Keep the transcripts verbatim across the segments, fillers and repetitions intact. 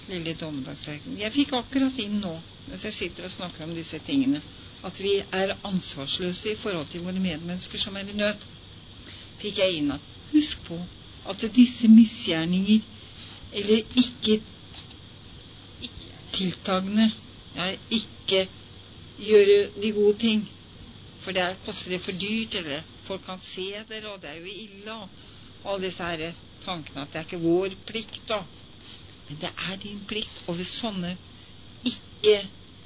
veldig dommedagspreken. Jeg fikk akkurat inn nå, mens jeg sitter og snakker om disse tingene, at vi er ansvarsløse i forhold til våre medmennesker som er i nød. Fikk jeg inn at husk på at disse misgjerninger, eller ikke tiltagene, ja, ikke gjøre de gode ting, for det er, koster det for dyrt, eller folk kan se det, og det er jo ille, og alle disse her tankene at det er ikke vår plikt, da. Men det er din plikt, og ved sånne ikke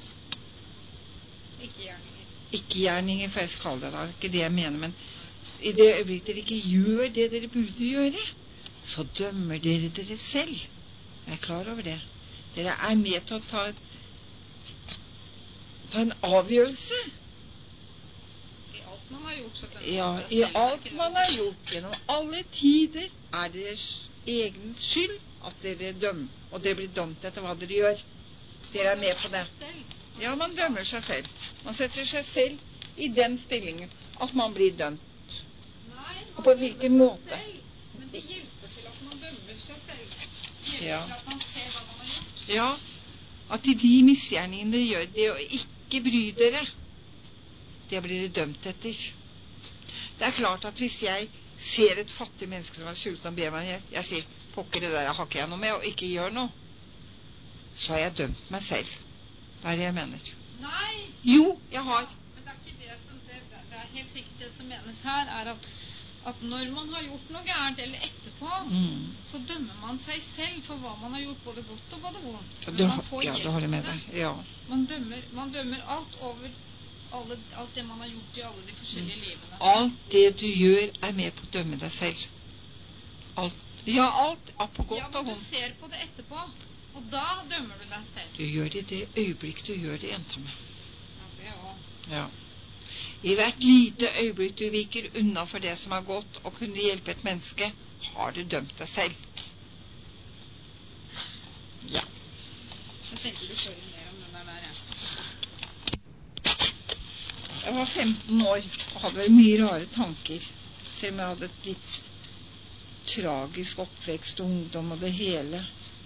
ikke-gjerninger, for jeg skal kalle det da, ikke det jeg mener, men i det øyeblikk dere ikke gjør det dere burde gjøre, så dømmer dere dere selv. Jeg er klar over det. Dere er med til å ta, ta en avgjørelse. I alt man har gjort, så dømmer ja, man i alt man har gjort, gjennom alle tider, er deres egen skyld at dere dømmer, og dere blir dømt etter hva dere gjør. Dere er med på det. Ja, man dømmer seg selv. Man setter seg selv i den stillingen at man blir dømt. Nei, og på hvilken måte? Selv, men det hjelper til at man dømmer seg selv. Det hjelper ja. til at man ser hva man har gjort. Ja, at de misgjerningene dere gjør, det å ikke bry dere, det blir dere dømt etter. Det er klart at hvis jeg ser et fattig menneske som er sulten og ber meg hjelp, jeg sier, pokker det der, jeg har ikke jeg noe med, og ikke gjør noe, så har jeg dømt meg selv. Hva er det jeg mener? Nei! Jo, jeg har. Men det er ikke det som, det, det er helt sikkert det som menes her, er at, at når man har gjort noe gærent, eller etterpå, mm. så dømmer man seg selv for hva man har gjort, både godt og både vondt. Men du, man får ja, hjelp du har det med deg. Ja. Man dømmer, man dømmer alt over alle, alt det man har gjort i alle de forskjellige mm. livene. Alt det du gjør er med på å dømme deg selv. Alt. Ja, alt er på godt ja, og vondt. Ja, men du ser på det etterpå. Og da dømmer du deg selv. Du gjør det i det øyeblikk du gjør det, jenta mi. Ja, det også. Ja. I hvert lite øyeblikk du viker unna for det som er godt, og kunne hjelpe et menneske, har du dømt deg selv. Ja. Jeg tenkte du får mer om den der der, ja. Jeg var femten år, og hadde mye rare tanker, selv om jeg hadde et litt tragisk oppvekst, ungdom og det hele.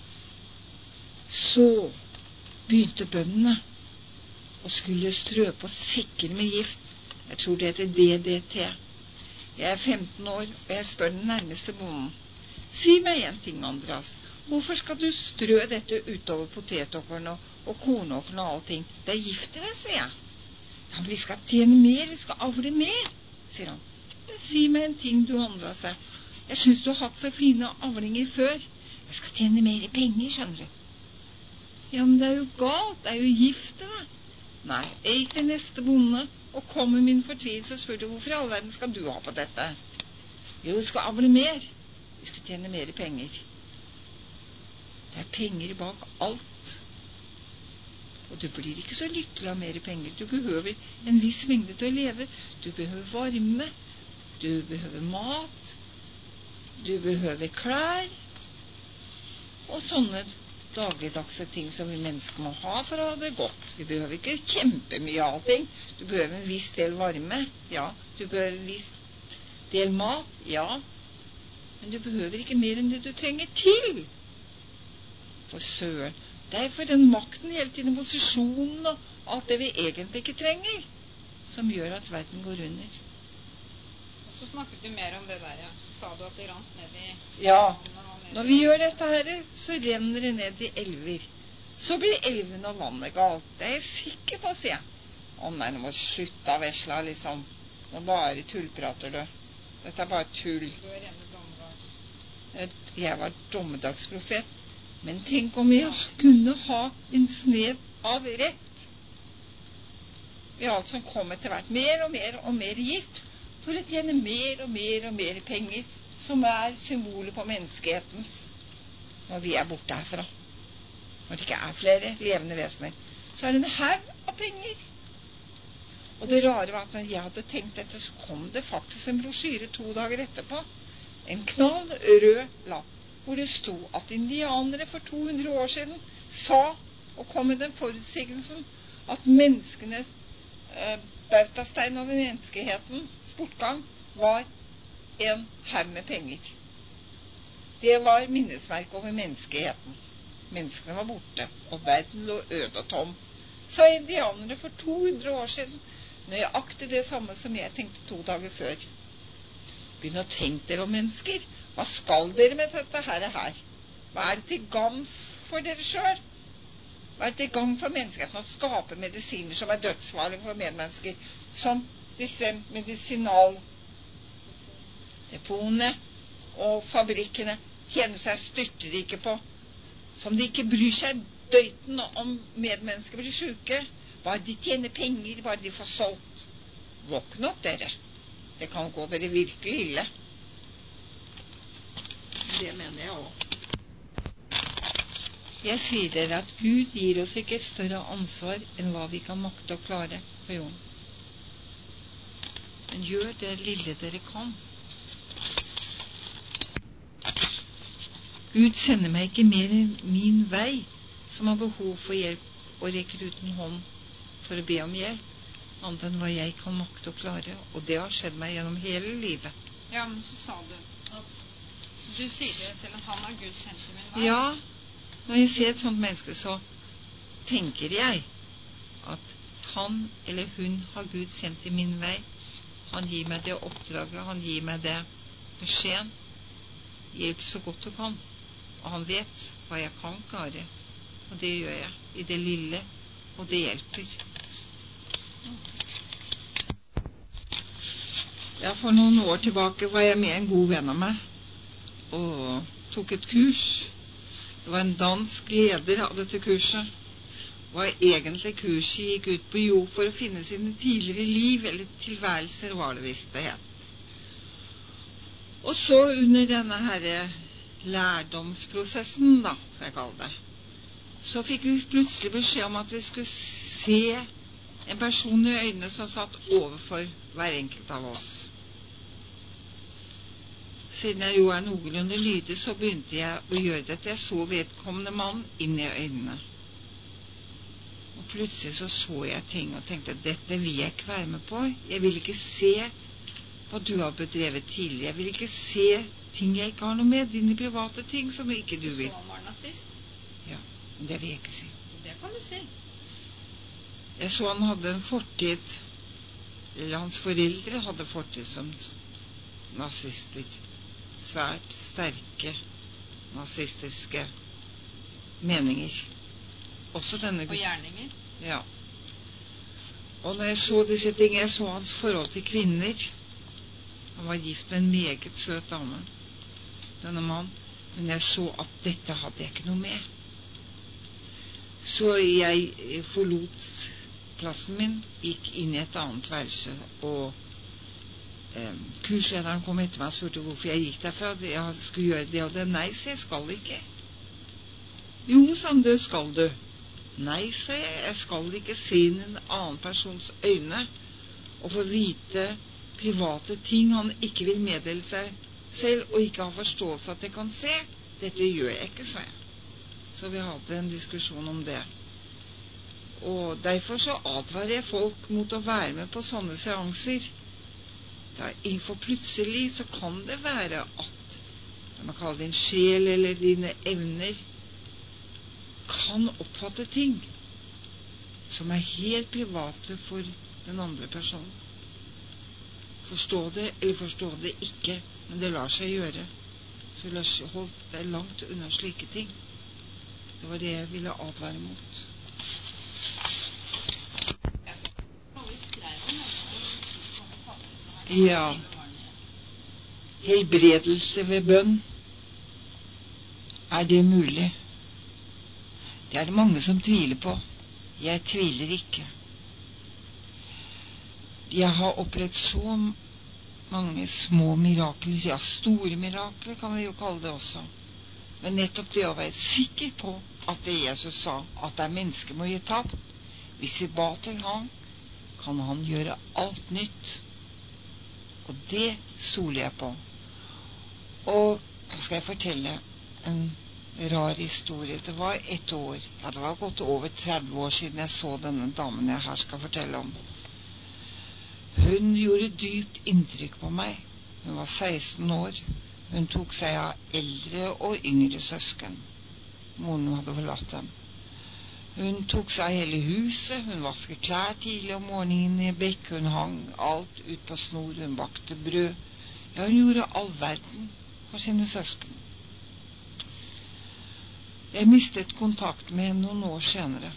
Så begynte bøndene og skulle strø på sikker med gift. Jeg tror det heter D D T. Jeg er femten år, og jeg spør den nærmeste bonden. Si meg en ting, Andreas. Hvorfor skal du strø dette utover potetåkeren og, og kornåkeren og allting? Det er gift i det, sier jeg. Ja, men vi skal tjene mer, vi skal avle mer, sier han. Men si meg en ting, du, Andreas. Jeg synes du har hatt så fine avlinger før. Jeg skal tjene mer penger, skjønner du. Ja, men det er jo galt, det er jo gifte da. Nei, jeg gikk til neste bonde og kom med min fortvilelse og spurte hvorfor i all verden skal du ha på dette? Jo, vi skal avle mer. Vi skal tjene mer penger. Det er penger bak alt. Og du blir ikke så lykkelig av mer penger. Du behøver en viss mengde til å leve. Du behøver varme. Du behøver mat. Du behøver klær. Og sånne dagligdagse ting som vi mennesker må ha for å ha det godt. Vi behøver ikke kjempemye av allting. Du behøver en viss del varme, ja. Du behøver en viss del mat, ja. Men du behøver ikke mer enn det du trenger til. For søren. Det er for den makten hele tiden, posisjonen og alt det vi egentlig ikke trenger, som gjør at verden går under. Og så snakket du mer om det der, ja. Så sa du at det rant ned i... Ja. Når vi gjør dette her, så renner det ned i elver. Så blir elven og vannet galt. Det er jeg sikker på, sier jeg. Å nei, nå må du slutte av vesla, liksom. Nå bare tullprater du. Dette er bare tull. Du er rene dommedags. Jeg var dommedagsprofet. Men tenk om jeg kunne ha en snev av rett. Ved alt som kommer til hvert mer og mer og mer gift, for å tjene mer og mer og mer penger, som er symbolet på menneskehetens når vi er borte herfra. Når det ikke er flere levende vesener, så er det en haug av penger. Og det rare var at når jeg hadde tenkt dette, så kom det faktisk en brosjyre to dager etterpå. En knall rød lapp, hvor det sto at indianere for to hundre år siden sa, og kom med den forutsigelsen, at menneskenes eh, bautastein over menneskehetens bortgang var en haug med penger. Det var minnesmerk over menneskeheten. Menneskene var borte, og verden lå øde og tom. Sa indianere for to hundre år siden, nøyaktig det samme som jeg tenkte to dager før. Begynn å tenke dere om mennesker. Hva skal dere med dette her? her? Hva er det til gagn for dere selv? Hva er det til gagn for menneskene å skape medisiner som er dødsfarlige for medmennesker, som disse medisinaldepotene og fabrikkene tjener seg styrterike på, som de ikke bryr seg døyten om medmennesker blir syke? Bare de tjener penger, bare de får solgt. Våkne opp, dere. Det kan gå dere virkelig ille. Det mener jeg også. Jeg sier dere at Gud gir oss ikke et større ansvar enn hva vi kan makte å klare på jorden. Men gjør det lille dere kan. Gud sender meg ikke mer min vei som har behov for hjelp og rekker ut en hånd for å be om hjelp, annet enn hva jeg kan makte å klare, og det har skjedd meg gjennom hele livet. Ja, men så sa du at du sier det selv at han har Gud sendt i min vei. Ja, når jeg ser et sånt menneske, så tenker jeg at han eller hun har Gud sendt i min vei. Han gir meg det oppdraget, han gir meg det beskjeden. Hjelp så godt du kan. Og han vet hva jeg kan klare, og det gjør jeg i det lille, og det hjelper. Ja, for noen år tilbake var jeg med en god venn av meg og tok et kurs. Det var en dansk leder av dette kurset. Hva egentlig kurset gikk ut på, jo, for å finne sine tidligere liv, eller tilværelser, var det visst det het. Og så under denne her lærdomsprosessen, da, får jeg kalle det, så fikk vi plutselig beskjed om at vi skulle se en person i øynene som satt overfor hver enkelt av oss. Siden jeg jo er noenlunde lydig, så begynte jeg å gjøre dette. Jeg så vedkommende mann inn i øynene. Og plutselig så så jeg ting og tenkte, dette vil jeg ikke være med på. Jeg vil ikke se hva du har bedrevet tidligere. Jeg vil ikke se ting jeg ikke har noe med, dine private ting som ikke du vil. Så han var nazist? Ja, men det vil jeg ikke si. Det kan du si. Jeg så han hadde en fortid, eller hans foreldre hadde fortid som nazister. Svært sterke nazistiske meninger. Også denne... Og gjerninger? Ja. Og når jeg så disse ting, jeg så hans forhold til kvinner. Han var gift med en meget søt dame, denne mann. Men jeg så at dette hadde jeg ikke noe med. Så jeg forlot plassen min, gikk inn i et annet værelse, og eh, kurslederen kom etter meg og spurte hvorfor jeg gikk derfra. Jeg skulle gjøre det og det. Nei, så jeg skal ikke. Jo, sa han, det skal du. Nei, sa jeg, jeg skal ikke se inn i en annen persons øyne og få vite private ting han ikke vil meddele seg selv og ikke har forståelse at jeg kan se. Dette gjør jeg ikke, sa jeg. Så vi hadde en diskusjon om det. Og derfor så advarer jeg folk mot å være med på sånne seanser. For plutselig så kan det være at man kaller din sjel eller dine evner kan oppfatte ting som er helt private for den andre personen. Forstå det eller forstå det ikke, men det lar seg gjøre. Så holdt deg langt unna slike ting. Det var det jeg ville advare mot. Ja. Helbredelse ved bønn. Er det mulig? Det er det mange som tviler på. Jeg tviler ikke. Jeg har opplevd så mange små mirakler, ja, store mirakler kan vi jo kalle det også. Men nettopp det å være sikker på at det Jesus sa, at det er mennesker må gi tapt. Hvis vi ba til han, kan han gjøre alt nytt. Og det stoler jeg på. Og nå skal jeg fortelle en rar historie. Det var et år, ja det var gått over tretti år siden jeg så denne damen jeg her skal fortelle om. Hun gjorde dypt inntrykk på meg. Hun var seksten år. Hun tok seg av eldre og yngre søsken. Moren hadde forlatt dem. Hun tok seg hele huset, hun vasket klær tidlig om morgenen i bekk, hun hang alt ut på snor, hun bakte brød. Ja, hun gjorde all verden for sine søsken. Jeg mistet kontakt med henne noen år senere.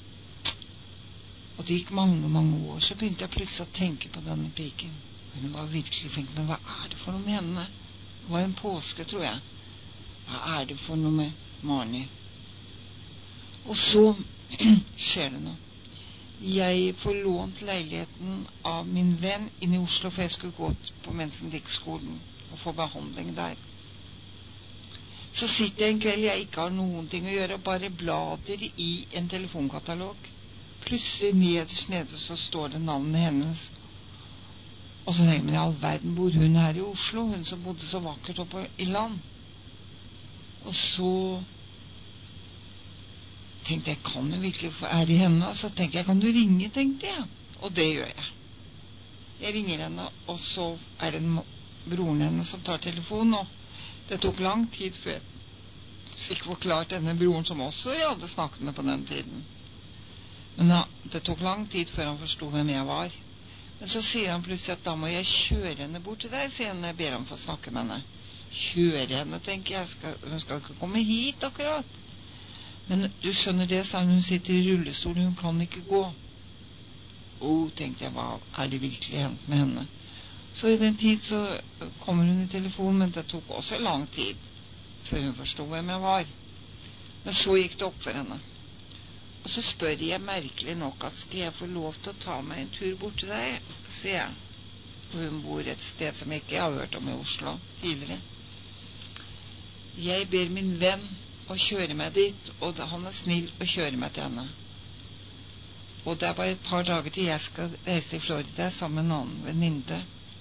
Og det gikk mange, mange år, så begynte jeg plutselig å tenke på denne piken. Hun var virkelig flink, men hva er det for noe med henne? Det var en påske, tror jeg. Hva er det for noe med Marnie? Og så skjer det noe. Jeg får lånt leiligheten av min venn inn i Oslo, for jeg skulle gå på Mensen-Dix-skolen og få behandling der. Så sitter jeg en kveld jeg ikke har noen ting å gjøre, og bare blader i en telefonkatalog. Plutselig nederst nede så står det navnet hennes. Og så tenker jeg, i all verden, bor hun her i Oslo, hun som bodde så vakkert oppe i land. Og så tenkte jeg, kan du virkelig få ære i henne? Og så tenkte jeg, kan du ringe, tenkte jeg. Og det gjør jeg. Jeg ringer henne, og så er det broren henne som tar telefonen, og det tok lang tid før jeg fikk forklart denne broren, som også jeg hadde snakket med på den tiden. Men da, det tok lang tid før han forstod hvem jeg var. Men så sier han plutselig at da må jeg kjøre henne bort til deg, sier han, jeg ber ham få snakke med henne. Kjøre henne, tenker jeg, skal, hun skal ikke komme hit akkurat. Men du skjønner det, sa hun, hun sitter i rullestol, hun kan ikke gå. Å, tenkte jeg, hva er det virkelig hendt med henne? Så i den tid så kommer hun i telefonen, men det tok også lang tid før hun forstod hvem jeg var. Men så gikk det opp for henne. Og så spør jeg merkelig nok at skal jeg få lov til å ta meg en tur bort til deg, sier jeg. Og hun bor et sted som jeg ikke har hørt om i Oslo tidligere. Jeg ber min venn å kjøre meg dit, og han er snill å kjøre meg til henne. Og det er bare et par dager til jeg skal reise til Florida sammen med en annen venninne.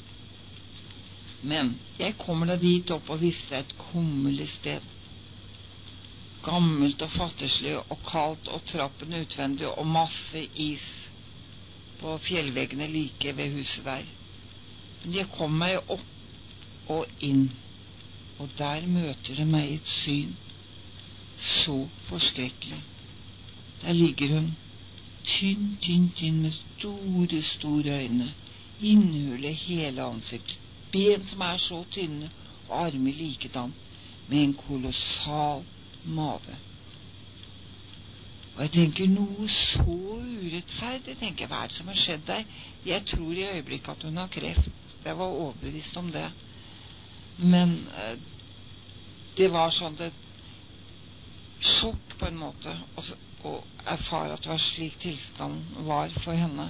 Men jeg kommer da dit opp og visste et kummerlig sted. Gammelt og fattigslig og kaldt, og trappen utvendig og masse is på fjellveggene like ved huset der. Men jeg kom meg opp og inn, og der møter det meg et syn så forskrekkelig. Der ligger hun, tynn, tynn, tynn, med store, store øyne, innhullet hele ansiktet, ben som er så tynne, og armer likedan, med en kolossal mave. Og jeg tenker, noe så urettferdig, tenker jeg, hva er det som har skjedd der? Jeg tror i øyeblikket at hun har kreft. Jeg var overbevist om det. Men eh, det var sånn et sjokk på en måte å erfare at det var slik tilstand var for henne.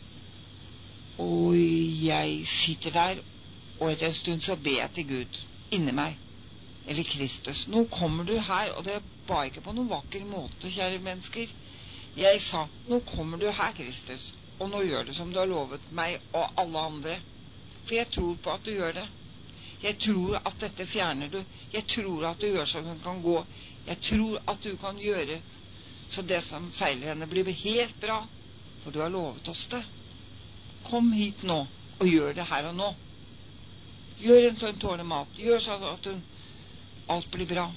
Og jeg sitter der, og etter en stund så ber jeg til Gud inni meg, eller Kristus. Nå kommer du her, og det ba ikke på noen vakker måte, kjære mennesker. Jeg sa, nå kommer du her, Kristus, og nå gjør du som du har lovet meg og alle andre. For jeg tror på at du gjør det. Jeg tror at dette fjerner du. Jeg tror at du gjør så hun kan gå. Jeg tror at du kan gjøre så det som feiler henne blir helt bra, for du har lovet oss det. Kom hit nå, og gjør det her og nå. Gjør en sånn tårlig mat. Gjør sånn at hun, alt blir bra.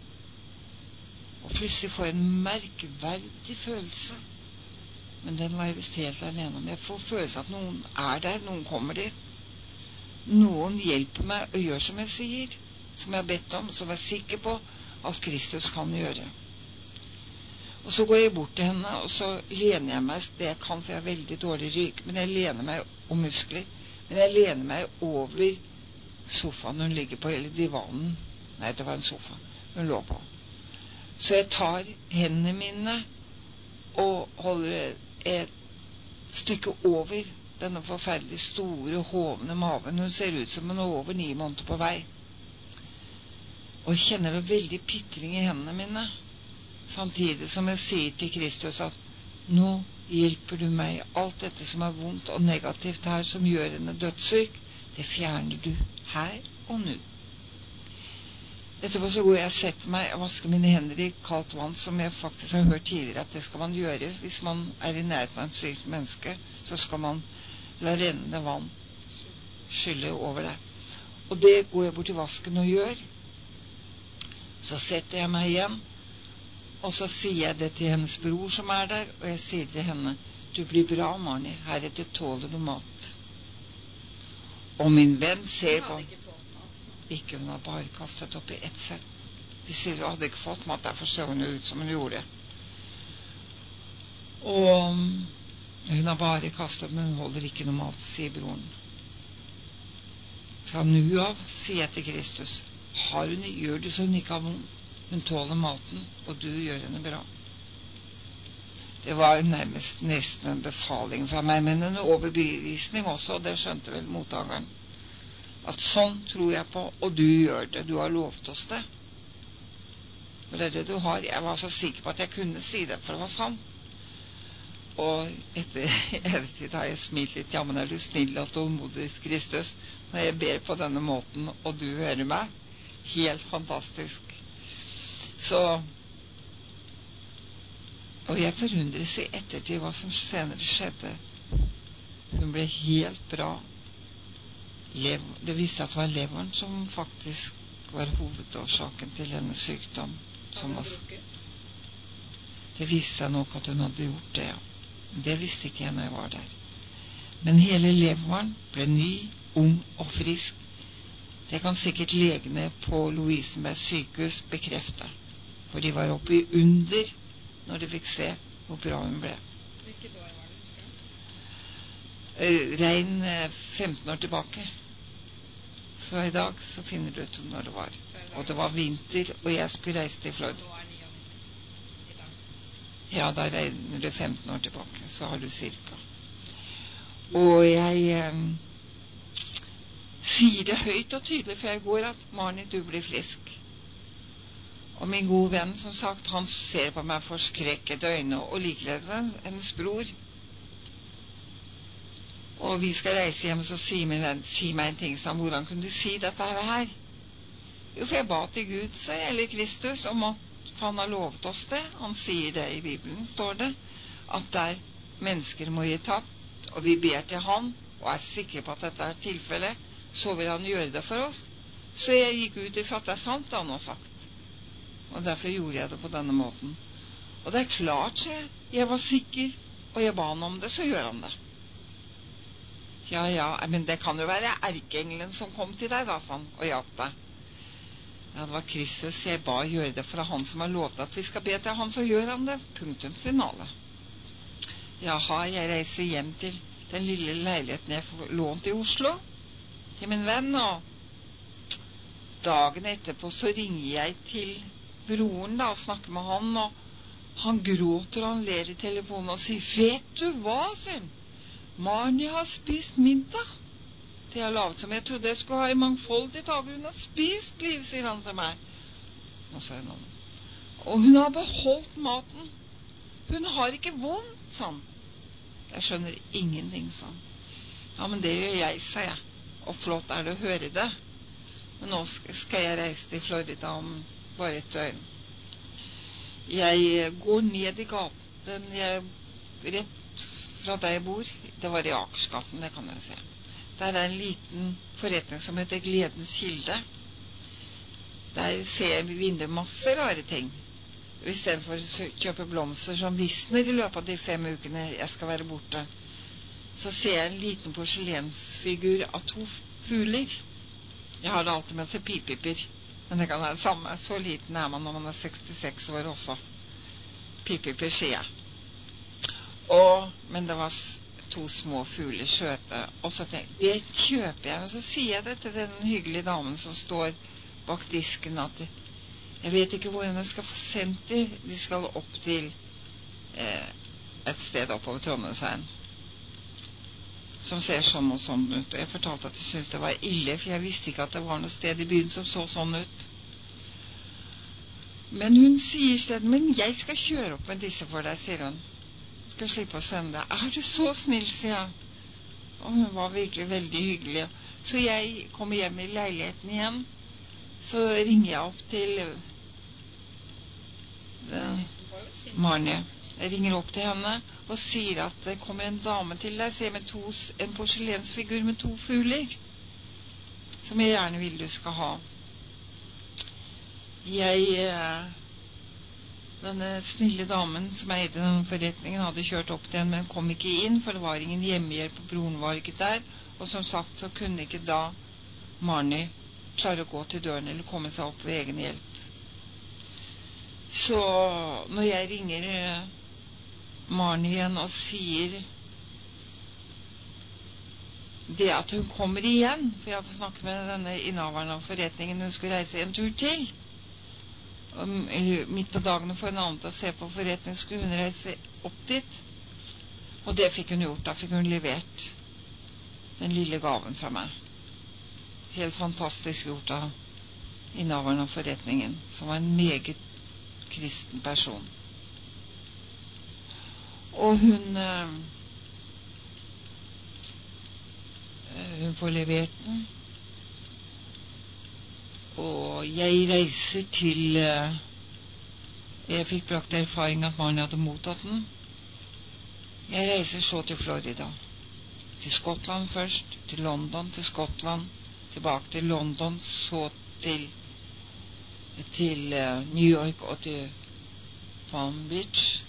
Og plutselig får jeg en merkverdig følelse. Men den var jeg vist helt alene om. Jeg får følelse at noen er der, noen kommer dit. Noen hjelper meg og gjør som jeg sier, som jeg har bedt om, som jeg er sikker på at Kristus kan gjøre. Og så går jeg bort til henne, og så lener jeg meg, det jeg kan, for jeg har veldig dårlig rygg, men jeg lener meg, og muskler, men jeg lener meg over sofaen hun ligger på, eller divanen. Nei, det var en sofa hun lå på. Så jeg tar hendene mine og holder et stykke over denne forferdelig store, hovne maven. Hun ser ut som hun er over ni måneder på vei. Og jeg kjenner det veldig pitring i hendene mine, samtidig som jeg sier til Kristus at nå hjelper du meg. Alt dette som er vondt og negativt her, som gjør henne dødssyk, det fjerner du her og nå. Etterpå så går jeg og setter meg og vasker mine hender i kaldt vann, som jeg faktisk har hørt tidligere at det skal man gjøre. Hvis man er i nærheten av en sykt menneske, så skal man la rennende vann skylle over deg. Og det går jeg bort til vasken og gjør. Så setter jeg meg igjen, Og så sier jeg det til hennes bror som er der, og jeg sier til henne, du blir bra, Marni, heretter tåler du mat. Og min venn ser på ikke, hun har bare kastet opp i ett sett. De sier hun hadde ikke fått mat, derfor ser hun ut som hun gjorde. Og hun har bare kastet, men hun holder ikke noe mat, sier broren. Fra nå av sier jeg til Kristus, har hun, gjør du så hun ikke har vondt. Hun tåler maten, og du gjør henne bra. Det var nærmest nesten en befaling fra meg, men en overbevisning også, og det skjønte vel mottakeren. At sånn tror jeg på, og du gjør det. Du har lovet oss det. Og det er det du har. Jeg var så sikker på at jeg kunne si det, for det var sant. Og etter evigtid har jeg smilt litt. Ja, men er du snill og tålmodig, Kristus, når jeg ber på denne måten, og du hører meg? Helt fantastisk. Så, og jeg forundres i ettertid hva som senere skjedde. Hun ble helt bra. Lev, det viste at det var leveren som faktisk var hovedårsaken til hennes sykdom. Som var, det viste seg nok at hun hadde gjort det, ja. Det visste ikke jeg når jeg var der. Men hele leveren ble ny, ung og frisk. Det kan sikkert legene på Lovisenberg sykehus bekrefte. For de var oppe i under når de fikk se hvor bra hun ble. Hvilket år var det? Eh, Regn femten år tilbake. Fra i dag så finner du ut når det var. Og det var vinter, og jeg skulle reise til Florida. Ja, da regner du femten år tilbake, så har du cirka. Og jeg eh, sier det høyt og tydelig før jeg går at Marni, du blir frisk. Og min gode venn, som sagt, han ser på meg forskrekket øyne, og likeledes hennes bror. Og vi skal reise hjem, så sier min venn, si meg en ting, sa han, hvordan kunne du si dette her? Jo, for jeg ba til Gud, sa jeg, eller Kristus, om at han har lovet oss det. Han sier det i Bibelen, står det, at der mennesker må gi tapt, og vi ber til han, og er sikre på at dette er tilfellet, så vil han gjøre det for oss. Så jeg gikk ut ifra at det er sant, han har sagt. Og derfor gjorde jeg det på denne måten. Og det er klart, så jeg, jeg var sikker, og jeg ba han om det, så gjør han det. Ja, ja, men det kan jo være erkeengelen som kom til deg, da, sånn, og hjalp deg. Ja, det var Kristus, jeg ba gjøre det, for det er han som har lovet at vi skal be til han, så gjør han det. Punktum finale. Jaha, jeg reiser hjem til den lille leiligheten jeg får lånt i Oslo, til min venn, og dagen etterpå så ringer jeg til broren da, og snakker med han, og han gråter, og han ler i telefonen og sier, vet du hva, sier han? Marni har spist middag. Det har lavet som jeg trodde jeg skulle ha i mangfoldig tavle. Hun har spist, liv, sier han til meg. Nå sa jeg noe. Og hun har beholdt maten. Hun har ikke vondt, sa han. Jeg skjønner ingenting, sa han. Ja, men det gjør jeg, sa jeg. Og flott er det å høre det. Men nå skal jeg reise til Florida om bare et døgn. Jeg går ned i gaten, jeg, rett fra der jeg bor. Det var i Akersgaten, det kan jeg se. Der er en liten forretning som heter Gledens Kilde. Der ser jeg i vinduet masse rare ting. I stedet for å kjøpe blomster som visner i løpet av de fem ukene jeg skal være borte, så ser jeg en liten porselensfigur av to fugler. Jeg har det alltid med å se pipiper, men det kan være det samme. Så liten er man når man er sekstiseks år også. Pipiper, sier jeg. Og, men det var to små fugler, skjøte. Og så tenkte jeg, det kjøper jeg. Og så sier jeg det til den hyggelige damen som står bak disken, at jeg vet ikke hvordan jeg skal få sendt de. De skal opp til eh, et sted oppover Trondheimsveien, som ser sånn og sånn ut. Og jeg fortalte at jeg syntes det var ille, for jeg visste ikke at det var noe sted i byen som så sånn ut. Men hun sier stedet, men jeg skal kjøre opp med disse for deg, sier hun. Skal slippe å sende deg. Er du så snill, sier jeg. Og hun var virkelig veldig hyggelig. Så jeg kommer hjem i leiligheten igjen. Så ringer jeg opp til uh, Marni. Jeg ringer opp til henne og sier at det kommer en dame til deg, sier med to, en porselensfigur med to fugler, som jeg gjerne vil du skal ha. Jeg uh, Denne snille damen som eide den forretningen hadde kjørt opp til henne, men kom ikke inn, for det var ingen hjemmehjelp, og broren var ikke der. Og som sagt så kunne ikke da Marnie klare å gå til døren eller komme seg opp ved egen hjelp. Så når jeg ringer Marnie igjen og sier det at hun kommer igjen, for jeg hadde snakket med denne innehaveren av forretningen, hun skulle reise en tur til, midt på dagen for en annen til å se på forretning, skulle hun reise opp dit, og det fikk hun gjort. Da fikk hun levert den lille gaven fra meg. Helt fantastisk gjort av innehaveren av forretningen, som var en meget kristen person. Og hun hun får levert den, og jeg reiser til jeg fikk brakt erfaring at Marnie hadde mottatt den. Jeg reiser så til Florida, til Skottland først, til London, til Skottland, tilbake til London, så til til New York og til Palm Beach.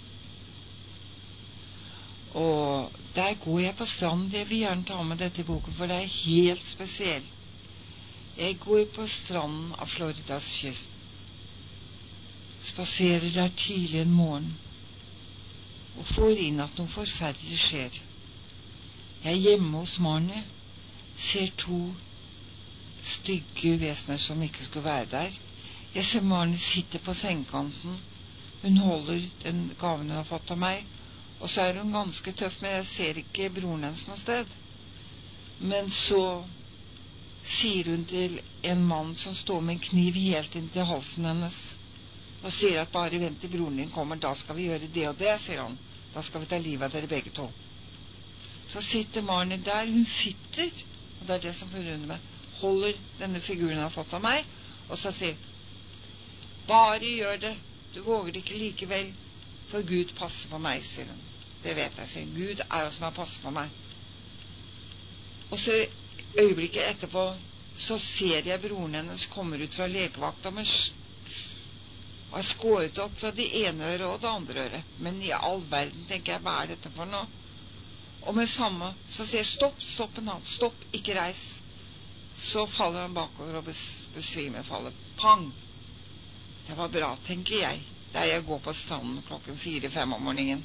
Og der går jeg på stranden. Jeg vil gjerne ta med dette i boken, for det er helt spesielt. Jeg går på stranden av Floridas kyst, spaserer der tidlig en morgen, og får inn at noe forferdelig skjer. Jeg er hjemme hos Marnie, ser to stygge vesener som ikke skulle være der. Jeg ser Marnie sitte på sengekanten. Hun holder den gaven hun har fått av meg, og så er hun ganske tøff, men jeg ser ikke broren hennes noe sted. Men så sier hun til en mann som står med en kniv helt inn til halsen hennes, og sier at bare vent til broren din kommer, da skal vi gjøre det og det, sier han. Da skal vi ta livet av dere begge to. Så sitter Marnie der, hun sitter, og det er det som forundrer meg, holder denne figuren hun har fått av meg, og så sier bare gjør det, du våger det ikke likevel, for Gud passer på meg, sier hun. Det vet jeg, sier Gud er jo som har passet på meg. Og så øyeblikket etterpå så ser jeg broren hennes kommer ut fra legevakta med og har skåret opp fra det ene øret og det andre øret. Men i all verden, tenker jeg, hva er dette for noe? Og med samme så sier jeg stopp, stopp en annen, stopp, ikke reis. Så faller han bakover og besvimer, faller. Pang! Det var bra, tenker jeg, der jeg går på stranden klokken fire-fem om morgenen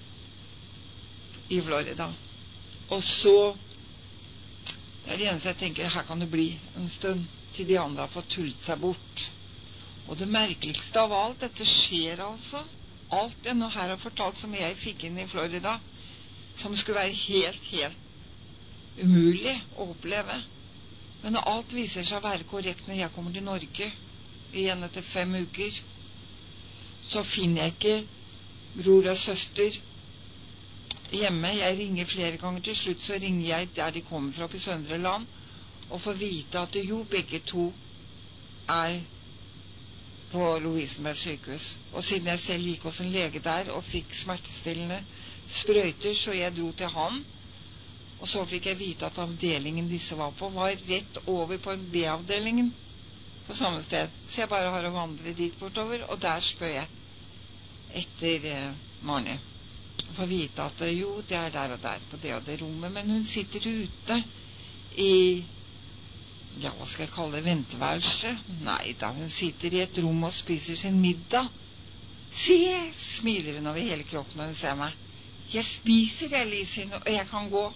i Florida. Og så det er det eneste jeg tenker, her kan det bli en stund til de andre har fått tullet seg bort. Og det merkeligste av alt, dette skjer altså, alt jeg nå her har fortalt som jeg fikk inn i Florida, som skulle være helt, helt umulig å oppleve. Men når alt viser seg å være korrekt når jeg kommer til Norge, igjen etter fem uker, så finner jeg ikke bror og søster hjemme. Jeg ringer flere ganger, til slutt så ringer jeg der de kommer fra på Søndre Land, og får vite at jo, begge to er på Lovisenberg sykehus. Og siden jeg selv gikk hos en lege der og fikk smertestillende sprøyter, så jeg dro til han, og så fikk jeg vite at avdelingen disse var på var rett over på en B-avdelingen på samme sted. Så jeg bare har å vandre dit bortover, og der spør jeg etter eh, Marnie. Og får vite at jo, det er der og der på det og det rommet, men hun sitter ute i ja, hva skal jeg kalle det, venteværelse? Nei da, hun sitter i et rom og spiser sin middag. Se, smiler hun over hele kroppen når hun ser meg. Jeg spiser, jeg, Lisin, og jeg kan gå.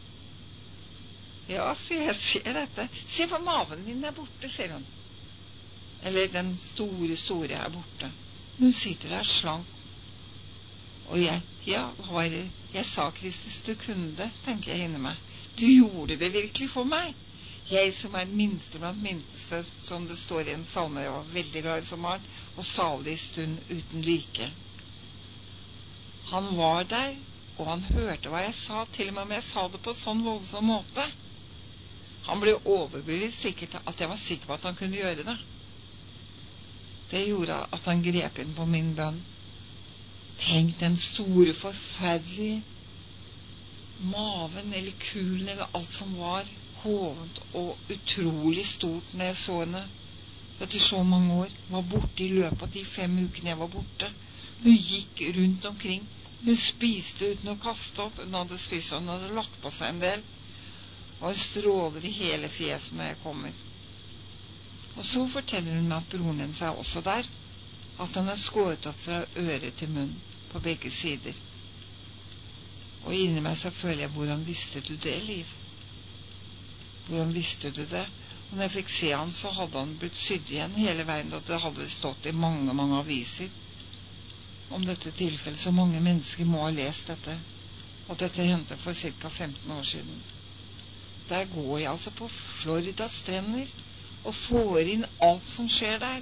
Ja, så jeg ser dette. Se på maven din er borte, sier hun. Eller den store, store er borte. Hun sitter der slank. Og jeg, ja, hva er det? Jeg sa, Kristus, du kunne det, tenker jeg inni meg. Du gjorde det virkelig for meg. Jeg som er minste blant minste, som det står i en salme jeg var veldig glad i som barn, og salig stund uten like. Han var der, og han hørte hva jeg sa, til og med om jeg sa det på sånn voldsom måte. Han ble overbevist sikkert at jeg var sikker på at han kunne gjøre det. Det gjorde at han grep inn på min bønn. Tenk den store, forferdelige maven eller kulen eller alt som var hovent og utrolig stort når jeg så henne etter så mange år, var borte i løpet av de fem ukene jeg var borte. Hun gikk rundt omkring. Hun spiste uten å kaste opp. Hun hadde spist, og hun hadde lagt på seg en del. Og hun stråler i hele fjeset når jeg kommer. Og så forteller hun meg at broren hennes er også der. At han er skåret opp fra øre til munn på begge sider. Og inni meg så føler jeg, hvordan visste du det, Liv? Hvordan visste du det? Og når jeg fikk se han, så hadde han blitt sydd igjen hele veien, og det hadde stått i mange, mange aviser om dette tilfellet, så mange mennesker må ha lest dette, og dette hendte for ca. femten år siden. Der går jeg altså på Floridas strender og får inn alt som skjer der.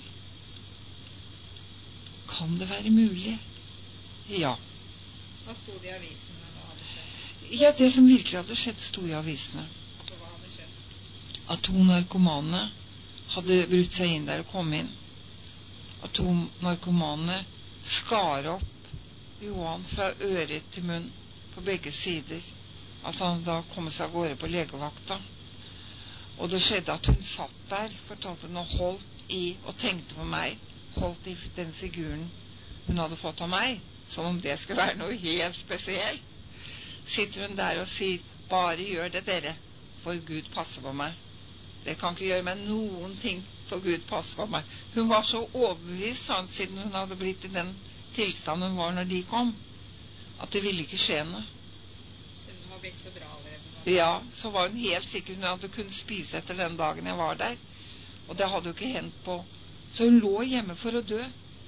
Kan det være mulig? Ja. Hva stod det i avisene? Hva hadde skjedd? Ja, det som virkelig hadde skjedd, stod i avisene. Så hva hadde skjedd? At to narkomane hadde brutt seg inn der og kom inn. At to narkomane skar opp Johan fra øre til munn på begge sider. At han da kom seg av gårde på legevakta. Og det skjedde at hun satt der, fortalte hun, og holdt i og tenkte på meg, holdt i den figuren hun hadde fått av meg, som om det skulle være noe helt spesielt. Sitter hun der og sier, bare gjør det dere, for Gud passer på meg. Det kan ikke gjøre meg noen ting, for Gud passer på meg. Hun var så overbevist, sånn, siden hun hadde blitt i den tilstanden hun var når de kom, at det ville ikke skje noe. Så hun var blitt så bra allerede? Ja, så var hun helt sikker. Hun hadde kunnet spise etter den dagen jeg var der, og det hadde jo ikke hendt på. Så hun lå hjemme for å dø.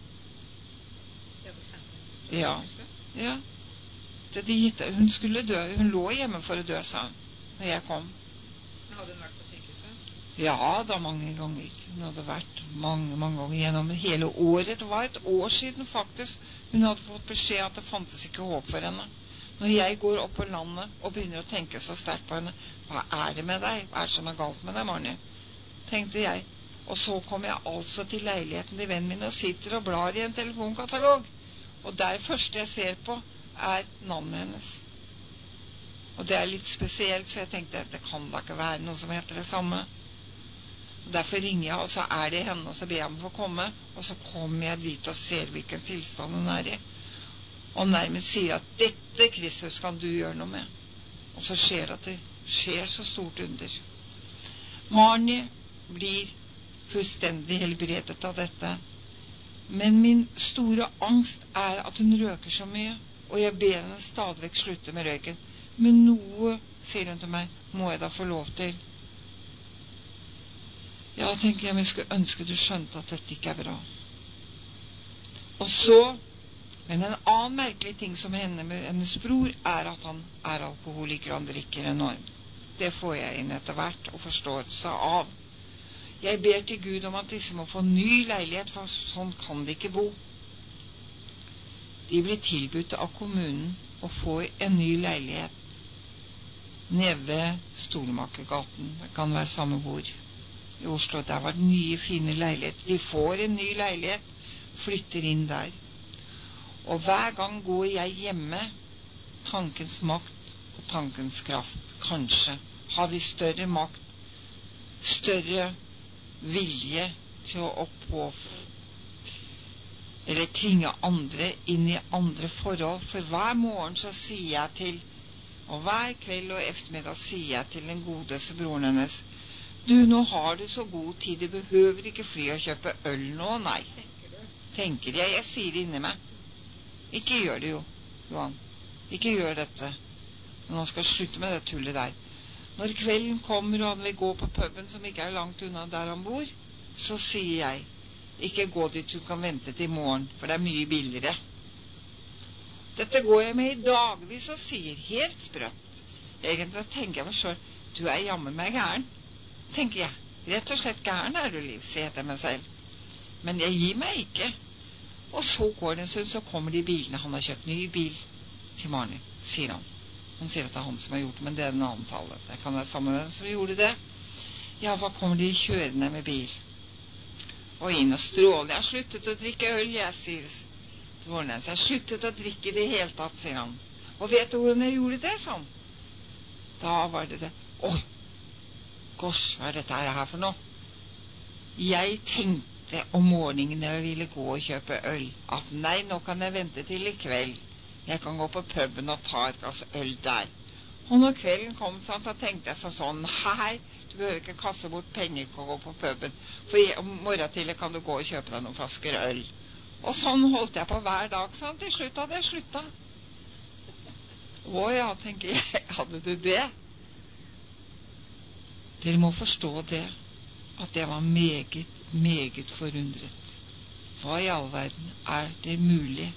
Det var sendt henne? Ja, ja. Det de gitte. Hun skulle dø. Hun lå hjemme for å dø, sa hun, når jeg kom. Men hadde hun vært på sykehuset? Ja, da mange ganger. Hun hadde vært mange, mange ganger gjennom hele året. Det var et år siden faktisk. Hun hadde fått beskjed at det fantes ikke håp for henne. Når jeg går opp på landet og begynner å tenke så sterkt på henne, hva er det med deg? Hva er det som er galt med deg, Marnie? Tenkte jeg. Og så kommer jeg altså til leiligheten til vennen min og sitter og blar i en telefonkatalog. Og der første jeg ser på, er navnet hennes. Og det er litt spesielt, så jeg tenkte, det kan da ikke være noe som heter det samme. Og derfor ringer jeg, og så er det henne, og så ber jeg om å få komme. Og så kommer jeg dit og ser hvilken tilstand hun er i. Og nærmest sier at dette, Kristus, kan du gjøre noe med. Og så skjer at det skjer så stort under. Marnie blir fullstendig helbredet av dette. Men min store angst er at hun røker så mye, og jeg ber henne stadigvæk slutte med røyken. Men noe, sier hun til meg, må jeg da få lov til. Ja, tenker jeg, men jeg skulle ønske du skjønte at dette ikke er bra. Og så, men en annen merkelig ting som hender med hennes bror, er at han er alkoholiker, han drikker enormt. Det får jeg inn etter hvert og forståelse av. Jeg ber til Gud om at disse må få ny leilighet, for sånn kan de ikke bo. De blir tilbudt av kommunen å få en ny leilighet nede ved Stolmakergaten. Det kan være samme hvor i Oslo. Der var det nye, fine leiligheter. De får en ny leilighet, flytter inn der. Og hver gang går jeg hjemme, tankens makt og tankens kraft. Kanskje har vi større makt, større vilje til å oppå eller tvinge andre inn i andre forhold. For hver morgen så sier jeg til, og hver kveld og eftermiddag sier jeg til den godeste broren hennes, du, nå har du så god tid, du behøver ikke fly og kjøpe øl nå, nei. Tenker du? Tenker jeg, jeg sier det inni meg. Ikke gjør det jo, Johan. Ikke gjør dette. Nå skal jeg slutte med det tullet der. Når kvelden kommer og han vil gå på puben som ikke er langt unna der han bor, så sier jeg, ikke gå dit, du kan vente til morgen, for det er mye billigere. Dette går jeg med i dagvis og sier, helt sprøtt. Egentlig tenker jeg meg selv, du er jammen meg gæren, tenker jeg. Rett og slett gæren er du, Liv, sier jeg til meg selv. Men jeg gir meg ikke. Og så går det en stund, så kommer de bilene. Han har kjøpt ny bil til Marnie, sier han. Han sier at det er han som har gjort det, men det er en annen tale. Det kan være samme som gjorde det. Ja, hva kommer de kjørende med bil? Og inn og stråler. Jeg har sluttet å drikke øl, jeg, sier Vårnes. Jeg har sluttet å drikke det hele tatt, sier han. Og vet du hvordan jeg gjorde det, sa han? Da var det det. Oi, gosh, hva er dette her for noe? Jeg tenkte om morgenen jeg ville gå og kjøpe øl, at nei, nå kan jeg vente til i kveld. Jeg kan gå på puben og ta et glass øl der. Og når kvelden kom sånn, så tenkte jeg sånn, nei, du behøver ikke kaste bort penger på å gå på puben, for i morgen til kan du gå og kjøpe deg noen flasker øl. Og sånn holdt jeg på hver dag, sånn. Til slutt hadde jeg sluttet. Å ja, tenker jeg, hadde du det? Dere må forstå det, at jeg var meget, meget forundret. Hva i all verden er det mulig?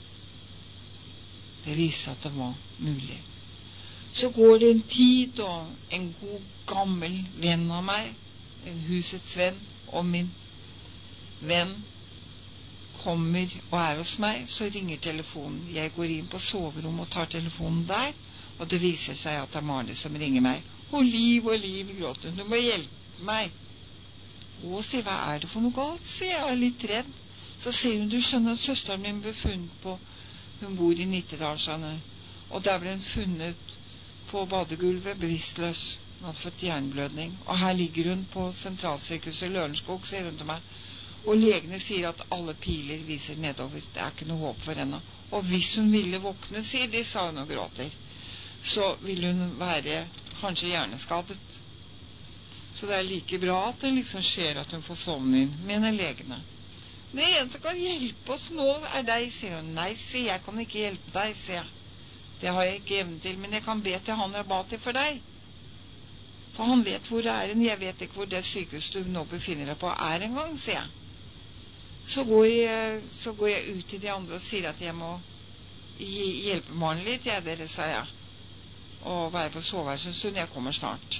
Det viser at det var mulig. Så går det en tid, og en god, gammel venn av meg, en husets venn, og min venn kommer og er hos meg, så ringer telefonen. Jeg går inn på soverommet og tar telefonen der, og det viser seg at det er Marne som ringer meg. Og Liv og Liv gråter, du må hjelpe meg. Å, sier, hva er det for noe galt, sier jeg, jeg er litt redd. Så sier hun, du skjønner at søsteren min ble funnet på, hun bor i Nittedalsane, og der ble hun funnet på badegulvet, bevisstløs. Hun hadde fått hjerneblødning, og her ligger hun på sentralsykehuset Lørenskog, sier hun til meg. Og legene sier at alle piler viser nedover. Det er ikke noe håp for henne. Og hvis hun ville våkne, sier de, sa hun og gråter, så ville hun være kanskje hjerneskadet. Så det er like bra at det liksom skjer at hun får sovne inn, mener legene. Det eneste som kan hjelpe oss nå er deg, sier hun. Nei, sier jeg, kan ikke hjelpe deg, sier jeg. Det har jeg ikke evne til, men jeg kan be til han jeg ba til for deg. For han vet hvor det er en, jeg vet ikke hvor det sykehuset du nå befinner deg på er en gang, sier jeg. Så går jeg, så går jeg ut til de andre og sier at jeg må hjelpe Maren litt, jeg, dere, sa jeg, og være på soveværelset en stund, jeg kommer snart.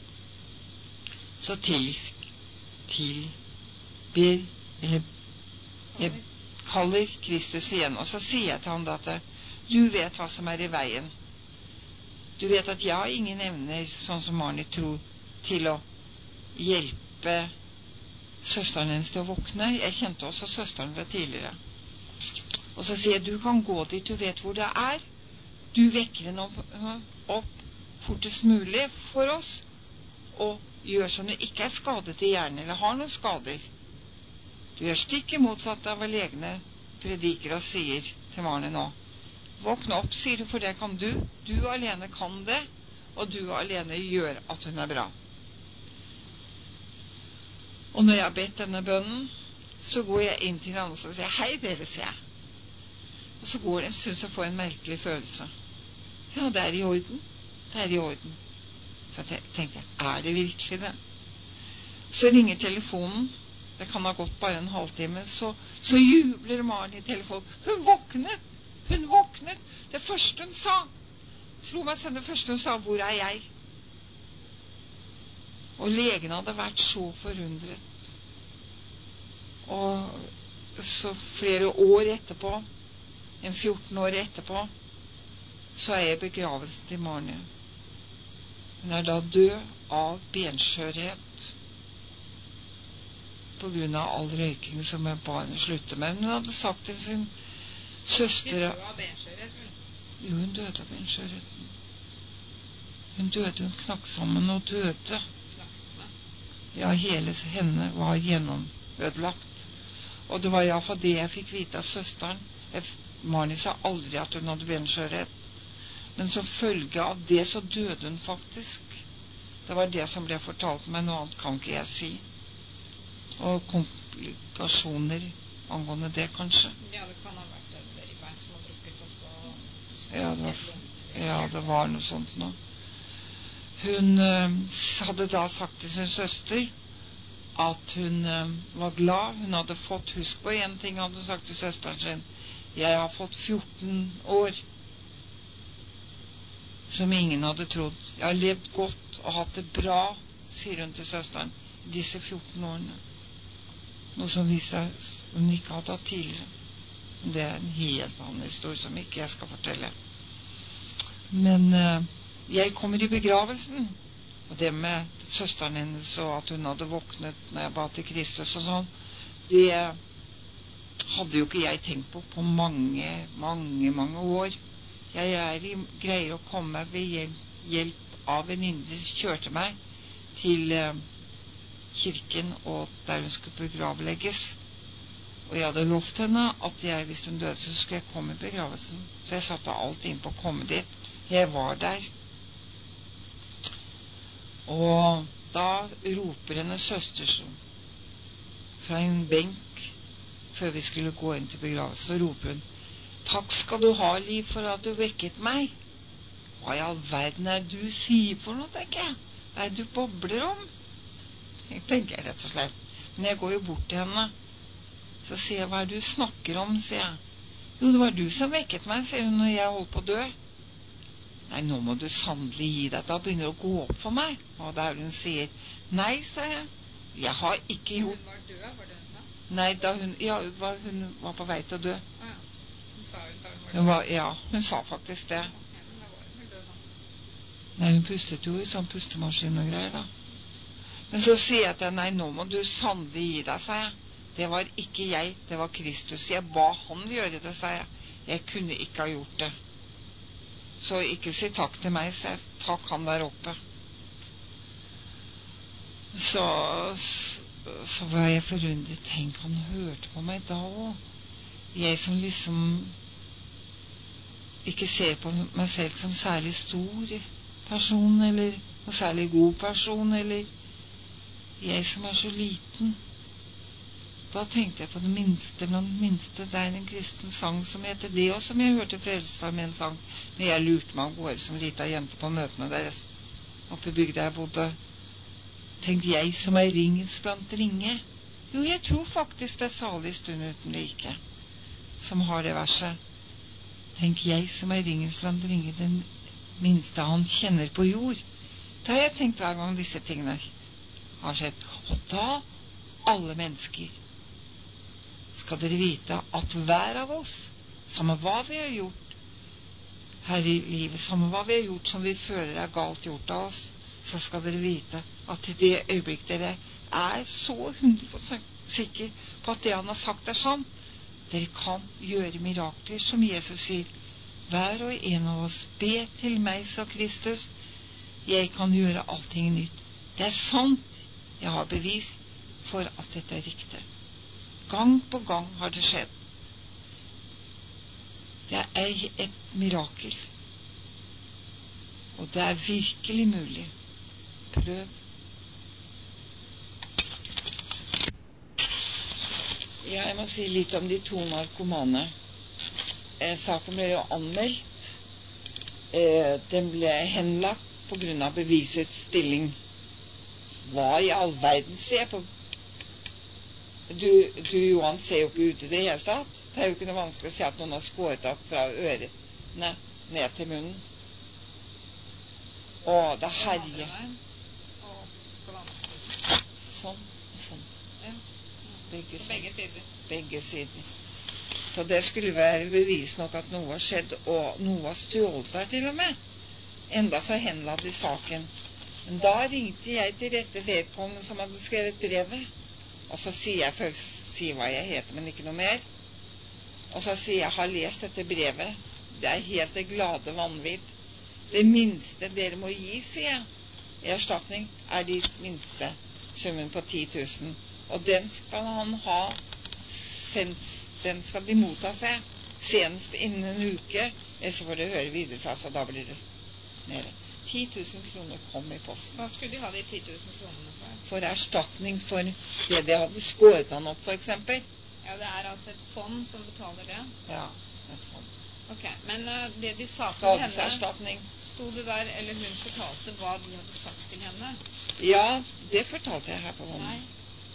Så til, til, ber, eller, jeg kaller Kristus igjen, og så sier jeg til han at du vet hva som er i veien. Du vet at jeg har ingen evner, sånn som Marnie tror, til å hjelpe søsteren hennes til å våkne. Jeg kjente også søsteren fra tidligere. Og så sier jeg, du kan gå dit, du vet hvor det er. Du vekker henne opp, opp fortest mulig for oss, og gjør sånn at du ikke er skadet i hjernen, eller har noen skader. Du gjør stikk motsatt av hva legene prediker og sier til Marnie nå. Våkne opp, sier du, for det kan du. Du alene kan det, og du alene gjør at hun er bra. Og når jeg har bedt denne bønnen, så går jeg inn til den andre og sier, hei dere, sier jeg. Og så går det en stund, så får jeg en merkelig følelse. Ja, det er i orden. Det er i orden. Så jeg tenkte, er det virkelig det? Så ringer telefonen. Det kan ha gått bare en halvtime. Så, så jubler Maren i telefonen. Hun våknet! Hun våknet! Det første hun sa, tro meg selv, det første hun sa, hvor er jeg? Og legen hadde vært så forundret. Og så flere år etterpå, en fjorten år etterpå, så er jeg i begravelsen til Marnie. Hun er da død av benskjørhet på grunn av all røyking som jeg ba henne slutte med. Men hun hadde sagt til sin søster at jo, hun døde av benskjørheten. Hun døde, hun knakk sammen og døde. Ja, hele henne var gjennomødelagt. Og det var i hvert fall det jeg fikk vite av søsteren. Marnie sa aldri at hun hadde benskjørhet, men som følge av det så døde hun faktisk. Det var det som ble fortalt meg, noe annet kan ikke jeg si. Og komplikasjoner angående det, kanskje. Ja, det kan ha vært en ribbein som har brukket også. Ja, det var, ja, det var noe sånt nå. Hun øh, hadde da sagt til sin søster at hun øh, var glad. Hun hadde fått, husk på en ting, hadde hun sagt til søsteren sin, jeg har fått fjorten år som ingen hadde trodd. Jeg har levd godt og hatt det bra, sier hun til søsteren, disse fjorten årene. Noe som viser hun ikke hadde hatt tidligere. Det er en helt annen historie som ikke jeg skal fortelle. Men øh, jeg kommer i begravelsen, og det med søsteren hennes og at hun hadde våknet når jeg ba til Kristus og sånn, det hadde jo ikke jeg tenkt på på mange, mange, mange år. Jeg er i, greier å komme ved hjelp, hjelp av venninner kjørte meg til, kirken, og der hun skulle begravlegges. Og jeg hadde lovt henne at jeg, hvis hun døde, så skulle jeg komme i begravelsen. Så jeg satte alt inn på å komme dit. Jeg var der. Og da roper hennes søster fra en benk, før vi skulle gå inn til begravelsen, så roper hun: «Takk skal du ha, Liv, for at du vekket meg.» Hva i all verden er det du sier for noe, tenker jeg. Hva er det du bobler om? Jeg tenker jeg rett og slett. Men jeg går jo bort til henne. Så sier jeg: «Hva er det du snakker om?» sier jeg. «Jo, det var du som vekket meg», sier hun, «når jeg holdt på å dø.» «Nei, nå må du sannelig gi deg. Da begynner det å gå opp for meg.» Og der hun sier: «Nei», sa jeg. «Jeg har ikke gjort...» Hun var død, var det hun sa? Nei, da hun, ja, hun var på vei til å dø. Ah, ja. Hun sa jo da hun var død. Hun var, ja, hun sa faktisk det. Okay, men da var hun vel død da. Nei, hun pustet jo i sånn pustemaskin og greier da. Men så sier jeg til henne: «Nei, nå må du sannelig gi deg», sa jeg. «Det var ikke jeg, det var Kristus. Jeg ba han gjøre det», sa jeg. «Jeg kunne ikke ha gjort det. Så ikke si takk til meg», sa jeg. «Takk han der oppe.» Så, så var jeg forundret. Tenk, han hørte på meg da også. Jeg som liksom ikke ser på meg selv som særlig stor person, eller noe særlig god person, eller jeg som er så liten. Da tenkte jeg på det minste blant det minste. Det er en kristen sang som heter det, og som jeg hørte Frelsesarmeen sang når jeg lurte meg av gårde som lita jente på møtene deres oppe i bygda jeg bodde. Tenk, jeg som er ringens blant ringe. Jo, jeg tror faktisk det er salig stund uten like som har det verset. Tenk, jeg som er ringens blant ringe, den minste han kjenner på jord. Det har jeg tenkt hver gang disse tingene har skjedd. Og da, alle mennesker, skal dere vite at hver av oss, samme hva vi har gjort her i livet, samme hva vi har gjort som vi føler er galt gjort av oss, så skal dere vite at i det øyeblikk dere er så hundre prosent sikker på at det han har sagt er sant, dere kan gjøre mirakler, som Jesus sier. Hver og en av oss, be til meg, sa Kristus, jeg kan gjøre allting nytt. Det er sant. Jeg har bevis for at dette er riktig. Gang på gang har det skjedd. Det er et mirakel. Og det er virkelig mulig. Prøv. Ja, jeg må si litt om de to narkomane. Eh, saken ble jo anmeldt. Eh, den ble henlagt på grunn av bevisets stilling. Hva i all verden ser på? Du, du Johan, ser jo ikke ut i det hele tatt. Det er jo ikke noe vanskelig å si at noen har skåret opp fra ørene ned til munnen. Og det herje. Sånn og sånn. Begge, begge sider. Begge sider. Så det skulle være bevis nok at noe har skjedd, og noe var stjålet der til og med. Enda så henla de saken. Men da ringte jeg til rette vedkommende som hadde skrevet brevet, og så sier jeg først, sier hva jeg heter, men ikke noe mer. Og så sier jeg, har lest dette brevet. Det er helt det glade vanvidd. Det minste dere må gi, sier jeg, i erstatning, er de minste summen på ti tusen. Og den skal han ha sendt, den skal de motta seg senest innen en uke, eller så får de høre videre fra, så da blir det nede. ti tusen kroner kom i posten. Hva skulle de ha de ti tusen kronene for? For erstatning for det de hadde skåret han opp, for eksempel. Ja, det er altså et fond som betaler det? Ja, et fond. Ok, men uh, det de sa til henne, Skadeserstatning. Sto det der, eller hun fortalte hva de hadde sagt til henne? Ja, det fortalte jeg her på hånden. Nei.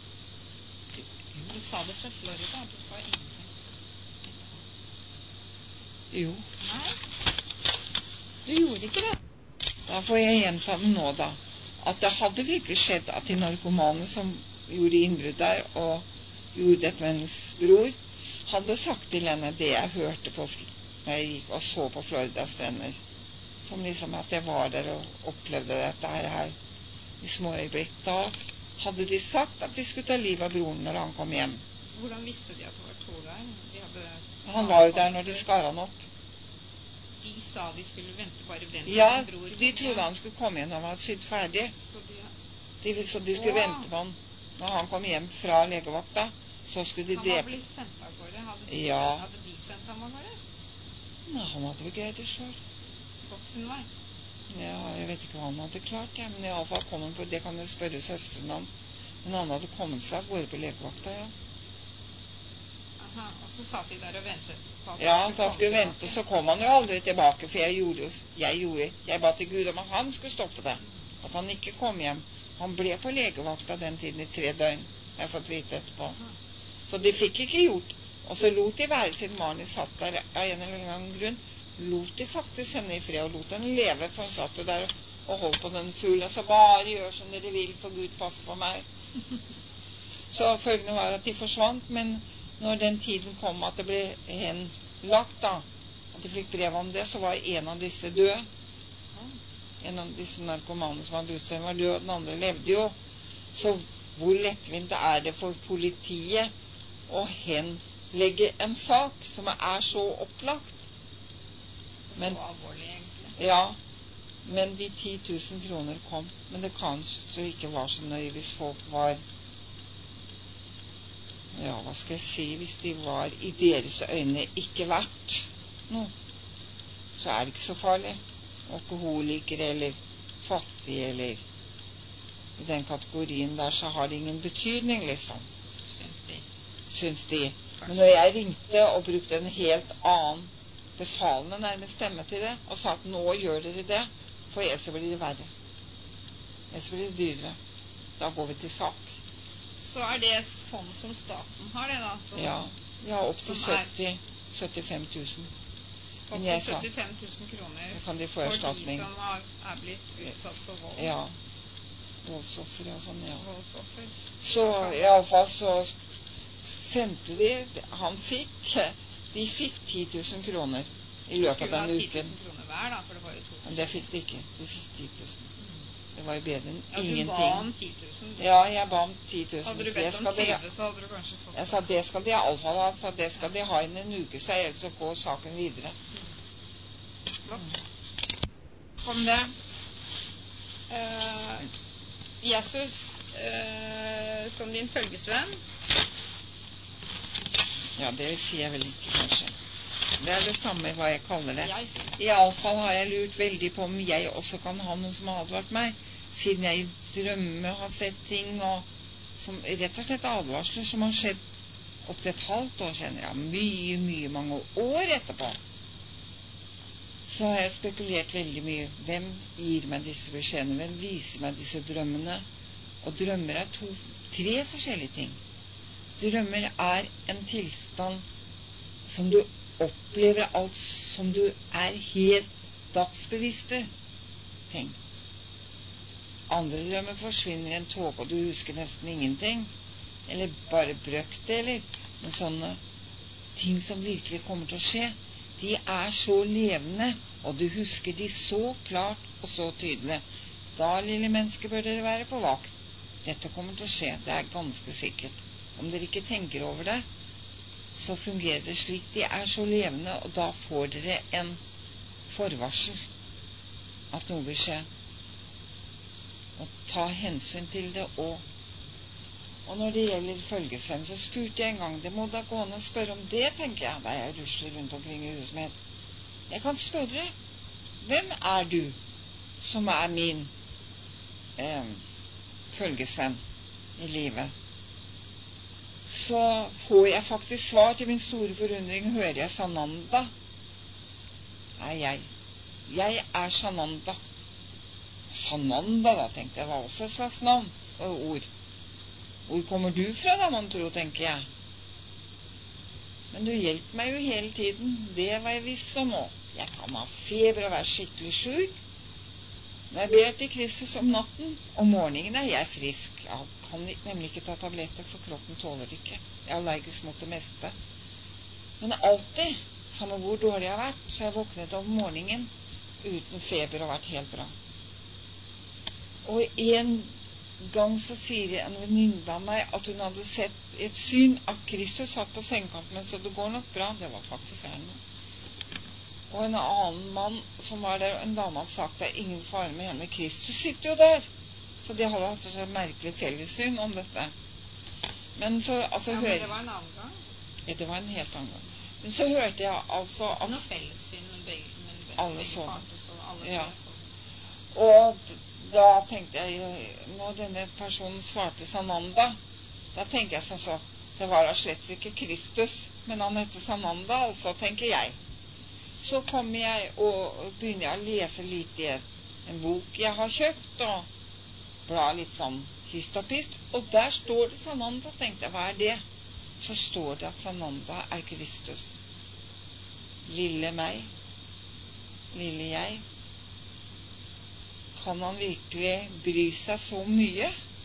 Du sa det fra Florida, du sa ingenting. Jo. Nei. Du gjorde ikke det. Da får jeg gjenta det nå da, at det hadde virkelig skjedd at de narkomane som gjorde innbrudd der og gjorde dette med hennes bror, hadde sagt til henne det jeg hørte på når jeg gikk og så på Florida-strender, som liksom at jeg var der og opplevde dette her i små øyeblikk. Da hadde de sagt at de skulle ta liv av broren når han kom hjem. Hvordan visste de at det var to der? De hadde... Han var jo der når de skar han opp. De sa de skulle vente, bare vente. Ja, de trodde han skulle komme igjen når han var sydd ferdig. Så de, de, så de skulle Åh. vente på han Når han kom hjem fra legevakta, så skulle de drepe. Han var blitt sendt av gårde. Hadde de, ja. hadde de sendt ham av gårde? Nei, han hadde vel greid det selv. Gått sin vei? Ja, jeg vet ikke hva han hadde klart, ja. Men i alle fall kom han på, det kan jeg spørre søsteren om. Men han hadde kommet seg av gårde på legevakta, ja. Aha, og så satt de der og ventet på at ja, han så han skulle vente, tilbake. Så kom han jo aldri tilbake, for jeg gjorde jo, jeg gjorde, jeg ba til Gud om at han skulle stoppe det. At han ikke kom hjem. Han ble på legevakta den tiden i tre døgn, jeg har fått vite etterpå. Så de fikk ikke gjort. Og så lot de være siden Marnie satt der av en eller annen grunn. Lot de faktisk henne i fred og lot henne leve, for hun satt jo der og holdt på den fuglen. Så bare gjør som dere vil, for Gud passer på meg. Så følgende var at de forsvant, men når den tiden kom at det ble henlagt da, at de fikk brev om det, så var en av disse død. En av disse narkomane som hadde brutt seg var død, den andre levde jo. Så hvor lettvint er det for politiet å henlegge en sak som er så opplagt? Men, så alvorlig egentlig. Ja, men de ti tusen kroner kom. Men det kanskje ikke var så nøye hvis folk var, ja, hva skal jeg si, hvis de var i deres øyne ikke verdt noe, så er det ikke så farlig. Alkoholikere eller fattige eller i den kategorien der, så har det ingen betydning, liksom. Syns de. Syns de. Men når jeg ringte og brukte en helt annen befalende nærmest stemme til det, og sa at nå gjør dere det, for ellers så blir det verre. Ellers blir det dyrere. Da går vi til sak. Så er det et fond som staten har, det da? Som, ja, ja, opp til sytti til syttifem tusen. Opp til syttifem tusen kroner kan de få for erstatning. De som har, er blitt utsatt for vold. Ja, voldsoffer og sånn, ja. Voldsoffer. Så i alle fall så sendte de, han fikk, de fikk ti tusen kroner i løpet av en uke. ti tusen kroner hver da, for det var jo to. Men det fikk de ikke, de fikk ti tusen. Det var jo bedre enn ja, ingenting. Ja, du ba om ti tusen. Ja, jeg ba om ti tusen. Hadde du bedt om tjue, så hadde du kanskje fått det. Jeg sa, det skal de i alle fall ha, så det skal de ha innen en uke, så ellers så går saken videre. Flott. Kom det. Uh, Jesus uh, som din følgesvenn? Ja, det sier jeg vel ikke, kanskje. Det er det samme hva jeg kaller det. Jeg I alle fall har jeg lurt veldig på om jeg også kan ha noe som har advart meg, siden jeg i drømme har sett ting, og som rett og slett advarsler som har skjedd opp til et halvt år siden, ja, mye, mye, mange år etterpå. Så har jeg spekulert veldig mye. Hvem gir meg disse beskjedene? Hvem viser meg disse drømmene? Og drømmer er to, tre forskjellige ting. Drømmer er en tilstand som du opplever alt som du er helt dagsbevisste ting. Andre drømmer forsvinner i en tåke, og du husker nesten ingenting. Eller bare brøkte, eller men sånne ting som virkelig kommer til å skje. De er så levende, og du husker de så klart og så tydelig. Da, lille menneske, bør dere være på vakt. Dette kommer til å skje, det er ganske sikkert. Om dere ikke tenker over det, så fungerer det slik. De er så levende, og da får dere en forvarsel at noe vil skje. Og ta hensyn til det. Og, og når det gjelder følgesvenn, så spurte jeg en gang, det må da gå an å spørre om det, tenker jeg, da jeg rusler rundt omkring i huset mitt. Jeg kan spørre, hvem er du som er min eh, følgesvenn i livet? Så får jeg faktisk svar. Til min store forundring hører jeg Sananda. Er jeg. Jeg er Sananda. Sananda, da, tenkte jeg, var også et slags navn og ord. Hvor kommer du fra, da, man tror, tenker jeg. Men du hjelper meg jo hele tiden. Det var jeg viss om nå. Jeg kan ha feber og være skikkelig syk. Når jeg ber til Kristus om natten, om morgenen er jeg frisk. Jeg kan nemlig ikke ta tabletter, for kroppen tåler ikke. Jeg er allergisk mot det meste. Men alltid, samme hvor dårlig jeg har vært, så har jeg våknet om morgenen uten feber og vært helt bra. Og en gang så sier en venninne av meg at hun hadde sett et syn at Kristus satt på sengekanten, så det går nok bra. Det var faktisk her nå. Og en annen mann som var der, en dame hadde sagt, det er ingen fare med henne. Kristus sitter jo der. Så de hadde hatt et merkelig fellessyn om dette. Men så, altså, ja, hør... men det var en annen gang? Ja, det var en helt annen gang. Men så hørte jeg altså at... Noe fellessyn, men begge, men begge, alle begge så. parter så, alle Ja. tre så. Og da tenkte jeg, når denne personen svarte Sananda, da tenker jeg sånn så, det var da slett ikke Kristus, men han heter Sananda, altså, tenker jeg. Så kommer jeg og begynner jeg å lese litt i en bok jeg har kjøpt, og bla litt sånn hist og pist, og der står det Sananda, tenkte jeg, hva er det? Så står det at Sananda er Kristus. Lille meg, lille jeg. Kan han virkelig bry seg så mye?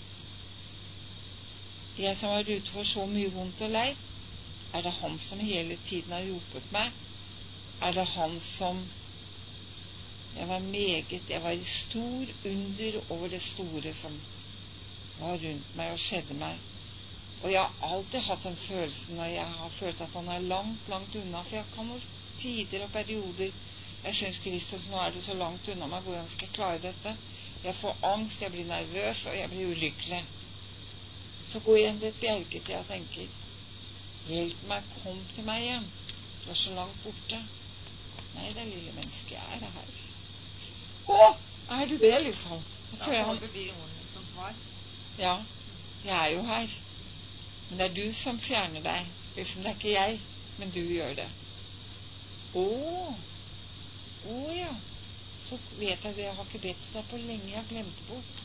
Jeg som var ute for så mye vondt og leit, er det han som hele tiden har hjulpet meg? Er det han som... Jeg var meget, jeg var i stor under over det store som var rundt meg og skjedde meg. Og jeg har alltid hatt den følelsen, og jeg har følt at han er langt, langt unna, for jeg kan hos tider og perioder, jeg synes Kristus, nå er du så langt unna meg, hvordan skal jeg klare dette? Jeg får angst, jeg blir nervøs, og jeg blir ulykkelig. Så går jeg inn til et bjergetid og tenker, hjelp meg, kom til meg igjen. Du er så langt borte. Nei, det er lille menneske, jeg er det her. Å, er du det, liksom? Da får du de ordene som svar. Ja, jeg er jo her. Men det er du som fjerner deg. Liksom, det er ikke jeg, men du gjør det. Å, å ja. Så vet jeg det, jeg har ikke bedt deg på lenge, jeg har glemt det bort.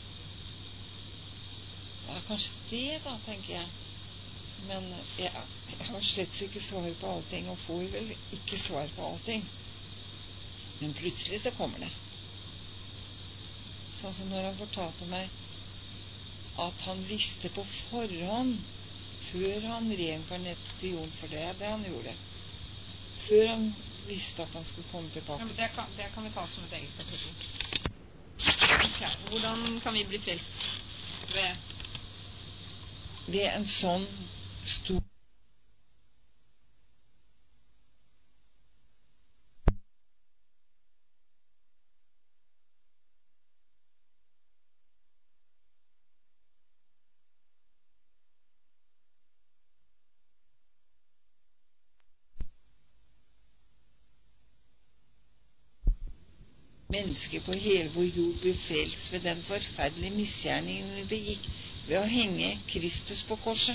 Det er kanskje det da, tenker jeg. Men jeg, jeg har slett ikke svar på allting, og får vel ikke svar på allting. Men plutselig så kommer det. Sånn som når han fortalte meg at han visste på forhånd, før han reinkarnerte til jorden, for det er det han gjorde, før han visste at han skulle komme tilbake. Ja, men det kan, det kan vi ta som et eget kapittel. Okay. Hvordan kan vi bli frelst? Ved? Ved en sånn stor mennesker på hele vår jord blir frelst ved den forferdelige misgjerningen vi begikk ved å henge Kristus på korset.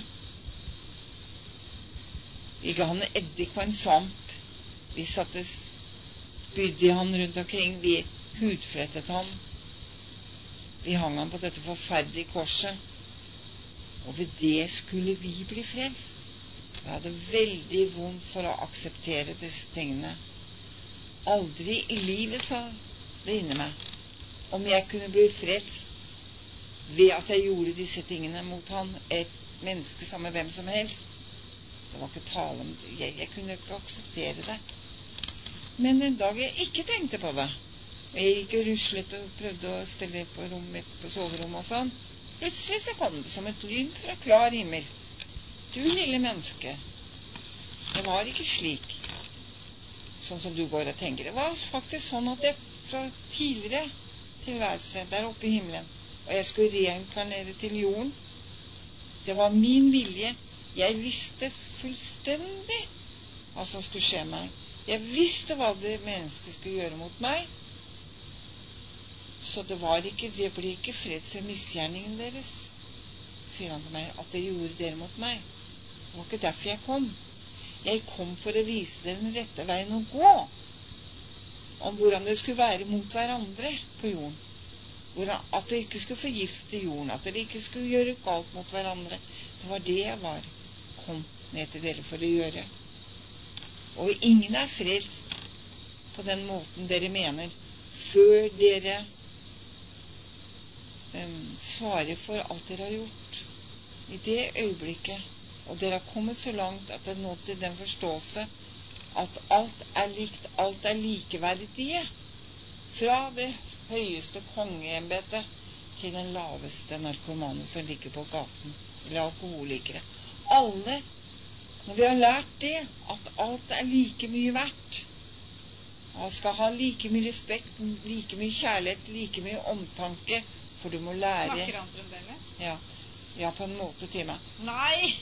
Vi ga han eddik på en svamp. Vi satte spydd i han rundt omkring. Vi hudflettet ham. Vi hang ham på dette forferdelige korset. Og ved det skulle vi bli frelst. Jeg hadde veldig vondt for å akseptere disse tingene. Aldri i livet, sa det inni meg, om jeg kunne bli frelst ved at jeg gjorde disse tingene mot han, et menneske sammen med hvem som helst. Det var ikke tale om det. Jeg, jeg kunne ikke akseptere det. Men en dag jeg ikke tenkte på det, og jeg gikk og ruslet og prøvde å stelle på rommet, på soverommet og sånn, plutselig så kom det som et lyn fra klar himmel. Du lille menneske, det var ikke slik, sånn som du går og tenker. Det var faktisk sånn at jeg fra tidligere tilværelse der oppe i himmelen, og jeg skulle reinkarnere til jorden. Det var min vilje. Jeg visste fullstendig hva som skulle skje meg. Jeg visste hva det mennesket skulle gjøre mot meg. Så det var ikke, det ble ikke freds ved misgjerningen deres, sier han til meg, at det gjorde dere mot meg. Det var ikke derfor jeg kom. Jeg kom for å vise dere den rette veien å gå, om hvordan det skulle være mot hverandre på jorden. Hvordan, at dere ikke skulle forgifte jorden, at dere ikke skulle gjøre galt mot hverandre. Det var det jeg var, kom ned til dere for å gjøre. Og ingen er frelst på den måten dere mener, før dere um, svarer for alt dere har gjort. I det øyeblikket, og dere har kommet så langt at det nå til den forståelse at alt er likt, alt er likeverdige, fra det høyeste kongeembetet til den laveste narkomane som ligger på gaten, eller alkoholikere. Alle, når vi har lært det, at alt er like mye verdt, og skal ha like mye respekt, like mye kjærlighet, like mye omtanke, for du må lære. Snakker han fremdeles? Ja. Ja, på en måte til meg. Nei!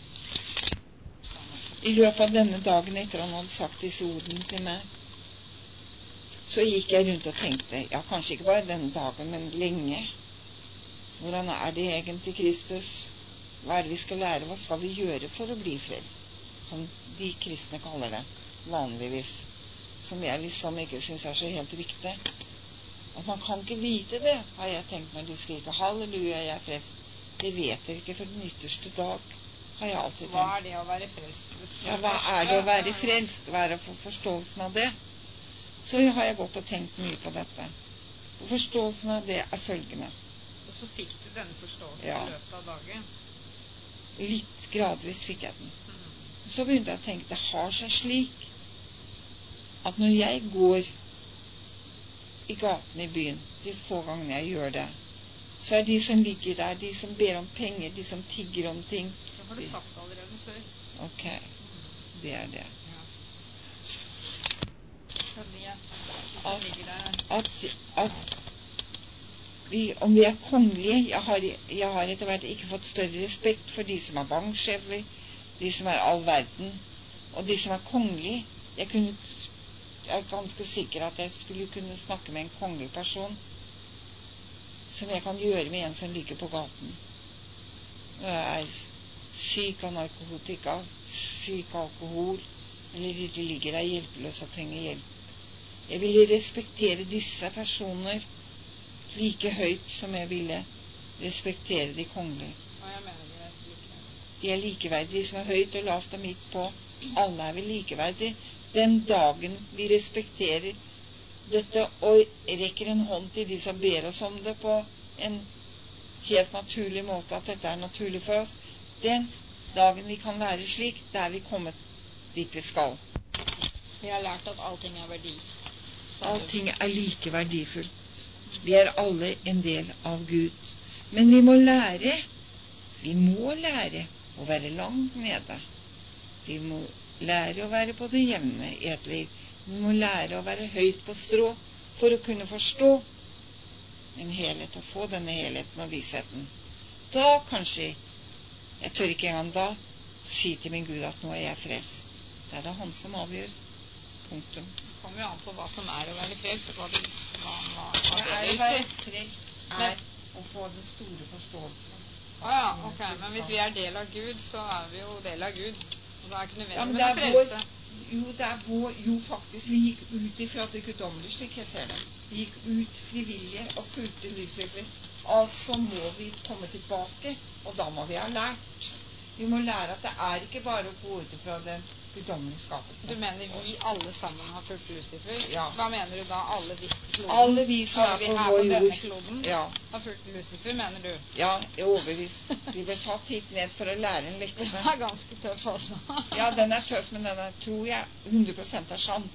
I løpet av denne dagen etter han hadde sagt disse ordene til meg, så gikk jeg rundt og tenkte, ja, kanskje ikke bare denne dagen, men lenge. Hvordan er det egentlig, Kristus? Hva er det vi skal lære? Hva skal vi gjøre for å bli frelst? Som de kristne kaller det, vanligvis. Som jeg liksom ikke synes er så helt riktig. At man kan ikke vite det, har jeg tenkt når de skriker, halleluja, jeg er frelst. Det vet dere ikke for den ytterste dag, har jeg alltid tenkt. Hva er det å være frelst? Ja, hva er det å være frelst? Hva er det for forståelsen av det? Så har jeg gått og tenkt mye på dette. Og forståelsen av det er følgende. Og så fikk du denne forståelsen ja. I løpet av dagen? Litt gradvis fikk jeg den. Mm. Så begynte jeg å tenke, det har seg slik at når jeg går i gaten i byen, de få gangene jeg gjør det, så er de som ligger der, de som ber om penger, de som tigger om ting. Det har du sagt allerede før. Ok, det er det. At, at, at vi, om vi er kongelige, jeg har, jeg har etter hvert ikke fått større respekt for de som er banksjefer, de som er all verden, og de som er kongelige. Jeg, kunne, jeg er ganske sikker at jeg skulle kunne snakke med en kongelig person, som jeg kan gjøre med en som ligger på gaten. Og jeg er syk av narkotika, syk av alkohol, eller de ligger der hjelpeløse og trenger hjelp. Jeg ville respektere disse personer like høyt som jeg ville respektere de kongelige. Og jeg mener de er likeverdige. De er likeverdige, de som er høyt og lavt og midt på. Alle er vel likeverdige. Den dagen vi respekterer dette og rekker en hånd til de som ber oss om det på en helt naturlig måte, at dette er naturlig for oss, den dagen vi kan være slik, da er vi kommet dit vi skal. Vi har lært at allting er verdi. Allting er like verdifullt. Vi er alle en del av Gud. Men vi må lære, vi må lære å være langt nede. Vi må lære å være på det jevne i et liv. Vi må lære å være høyt på strå for å kunne forstå en helhet, og få denne helheten og vissheten. Da kanskje, jeg tør ikke engang da, si til min Gud at nå er jeg frelst. Det er det han som avgjør. Punktum. Det kommer jo an på hva som er å være frelst, og hva det, hva, hva, hva det er å være frelst er å få den store forståelsen. Ah, ja, ok, men hvis vi er del av Gud, så er vi jo del av Gud. Og da er ikke nødvendig ja, med å frelse. Jo, det er vår, jo faktisk, vi gikk ut ifra det guddommelige, slik jeg ser det. Vi gikk ut frivillige og fulgte lysøkning. Altså må vi komme tilbake, og da må vi ha lært. Vi må lære at det er ikke bare å gå ut ifra den guddommelige skapelse. Du mener vi alle sammen har fulgt Lucifer? Ja. Hva mener du da? Alle vi på kloden? Alle vi som alle er på vår jord. Denne kloden ja. Har fulgt Lucifer, mener du? Ja, jeg er overbevist. Vi ble satt hit ned for å lære en lekse. Den er ganske tøff også. Ja, den er tøff, men den er, tror jeg hundre prosent er sann.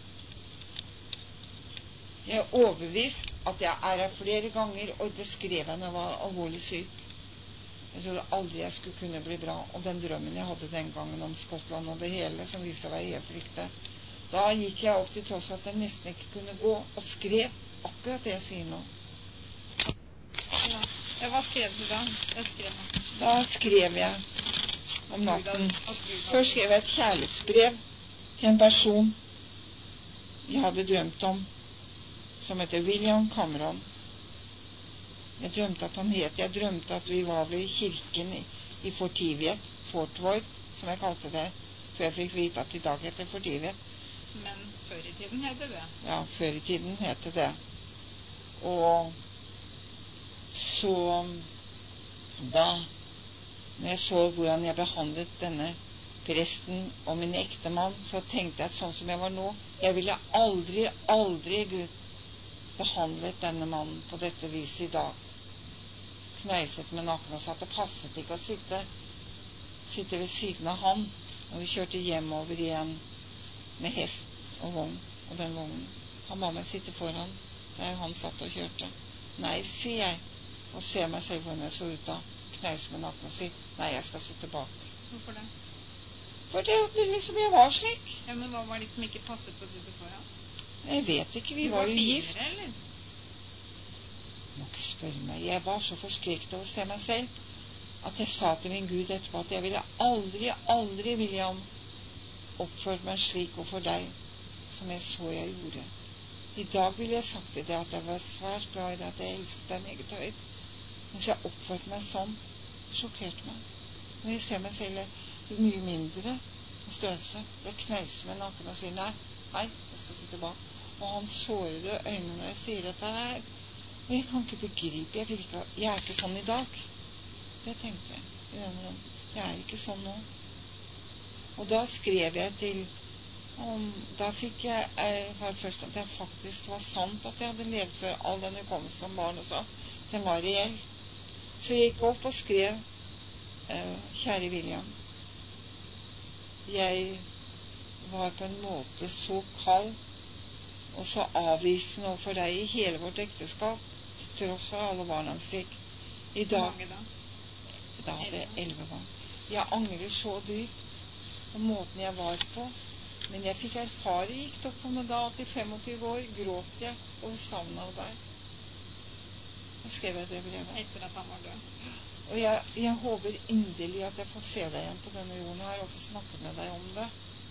Jeg er overbevist at jeg er her flere ganger, og det skrev jeg når jeg var alvorlig syk. Jeg trodde aldri jeg skulle kunne bli bra. Og den drømmen jeg hadde den gangen om Skottland og det hele, som viste seg å være helt riktig, da gikk jeg opp til tross for at jeg nesten ikke kunne gå, og skrev akkurat det jeg sier nå. Ja, ja hva skrev du da? Jeg skrev noe. Da skrev jeg om natten. Først skrev jeg et kjærlighetsbrev til en person jeg hadde drømt om, som heter William Cameron. Jeg drømte at han het, jeg drømte at vi var ved kirken i, i Fortivet, Fort Worth, som jeg kalte det, før jeg fikk vite at i dag heter Fortivet. Men før i tiden heter det? Ja, før i tiden heter det. Og så da, når jeg så hvordan jeg behandlet denne presten og min ektemann, så tenkte jeg sånn som jeg var nå, jeg ville aldri, aldri Gud behandlet denne mannen på dette viset i dag. Kneiset med nakken og sa at det passet ikke å sitte, sitte ved siden av han når vi kjørte hjemover igjen med hest og vogn og den vognen. Han ba meg sitte foran der han satt og kjørte. Nei, sier jeg, og ser meg selv hvordan jeg så ut da, kneiset med nakken og sier, nei, jeg skal sitte bak. Hvorfor det? For det, det liksom jeg var slik. Ja, men hva var det som ikke passet på å sitte foran? Jeg vet ikke, vi du var var jo gift. finere, eller? Du må ikke spørre meg, jeg var så forskrekket over å se meg selv. at jeg sa til min Gud etterpå at jeg ville aldri, aldri William oppført meg slik overfor deg som jeg så jeg gjorde. I dag ville jeg sagt til deg at jeg var svært glad i deg, at jeg elsket deg meget høyt. Mens jeg oppførte meg sånn, sjokkerte meg. Når jeg ser meg selv mye mindre og størrelse, jeg kneiser med nakken og sier nei, nei, jeg skal sitte bak. Og han sårede øynene når jeg sier dette her. Og jeg kan ikke begripe, jeg, vil ikke, jeg er ikke sånn i dag. Det tenkte jeg i denne rom. Jeg er ikke sånn nå. Og da skrev jeg til, om, da fikk jeg erfart først at det faktisk var sant at jeg hadde levd før all den hukommelse som barn og så. Den var reell. Så jeg gikk opp og skrev, eh, kjære William, jeg var på en måte så kald og så avvisende overfor deg i hele vårt ekteskap, til tross for alle barna vi fikk. I dag, mange da? Da hadde jeg elleve barn. Jeg angrer så dypt på måten jeg var på, men jeg fikk erfare, gikk det opp for meg da, at i femogtyve år gråt jeg over savnet av deg. Da skrev jeg det brevet. Etter at han var død. Og jeg, jeg håper inderlig at jeg får se deg igjen på denne jorden her, og få snakke med deg om det.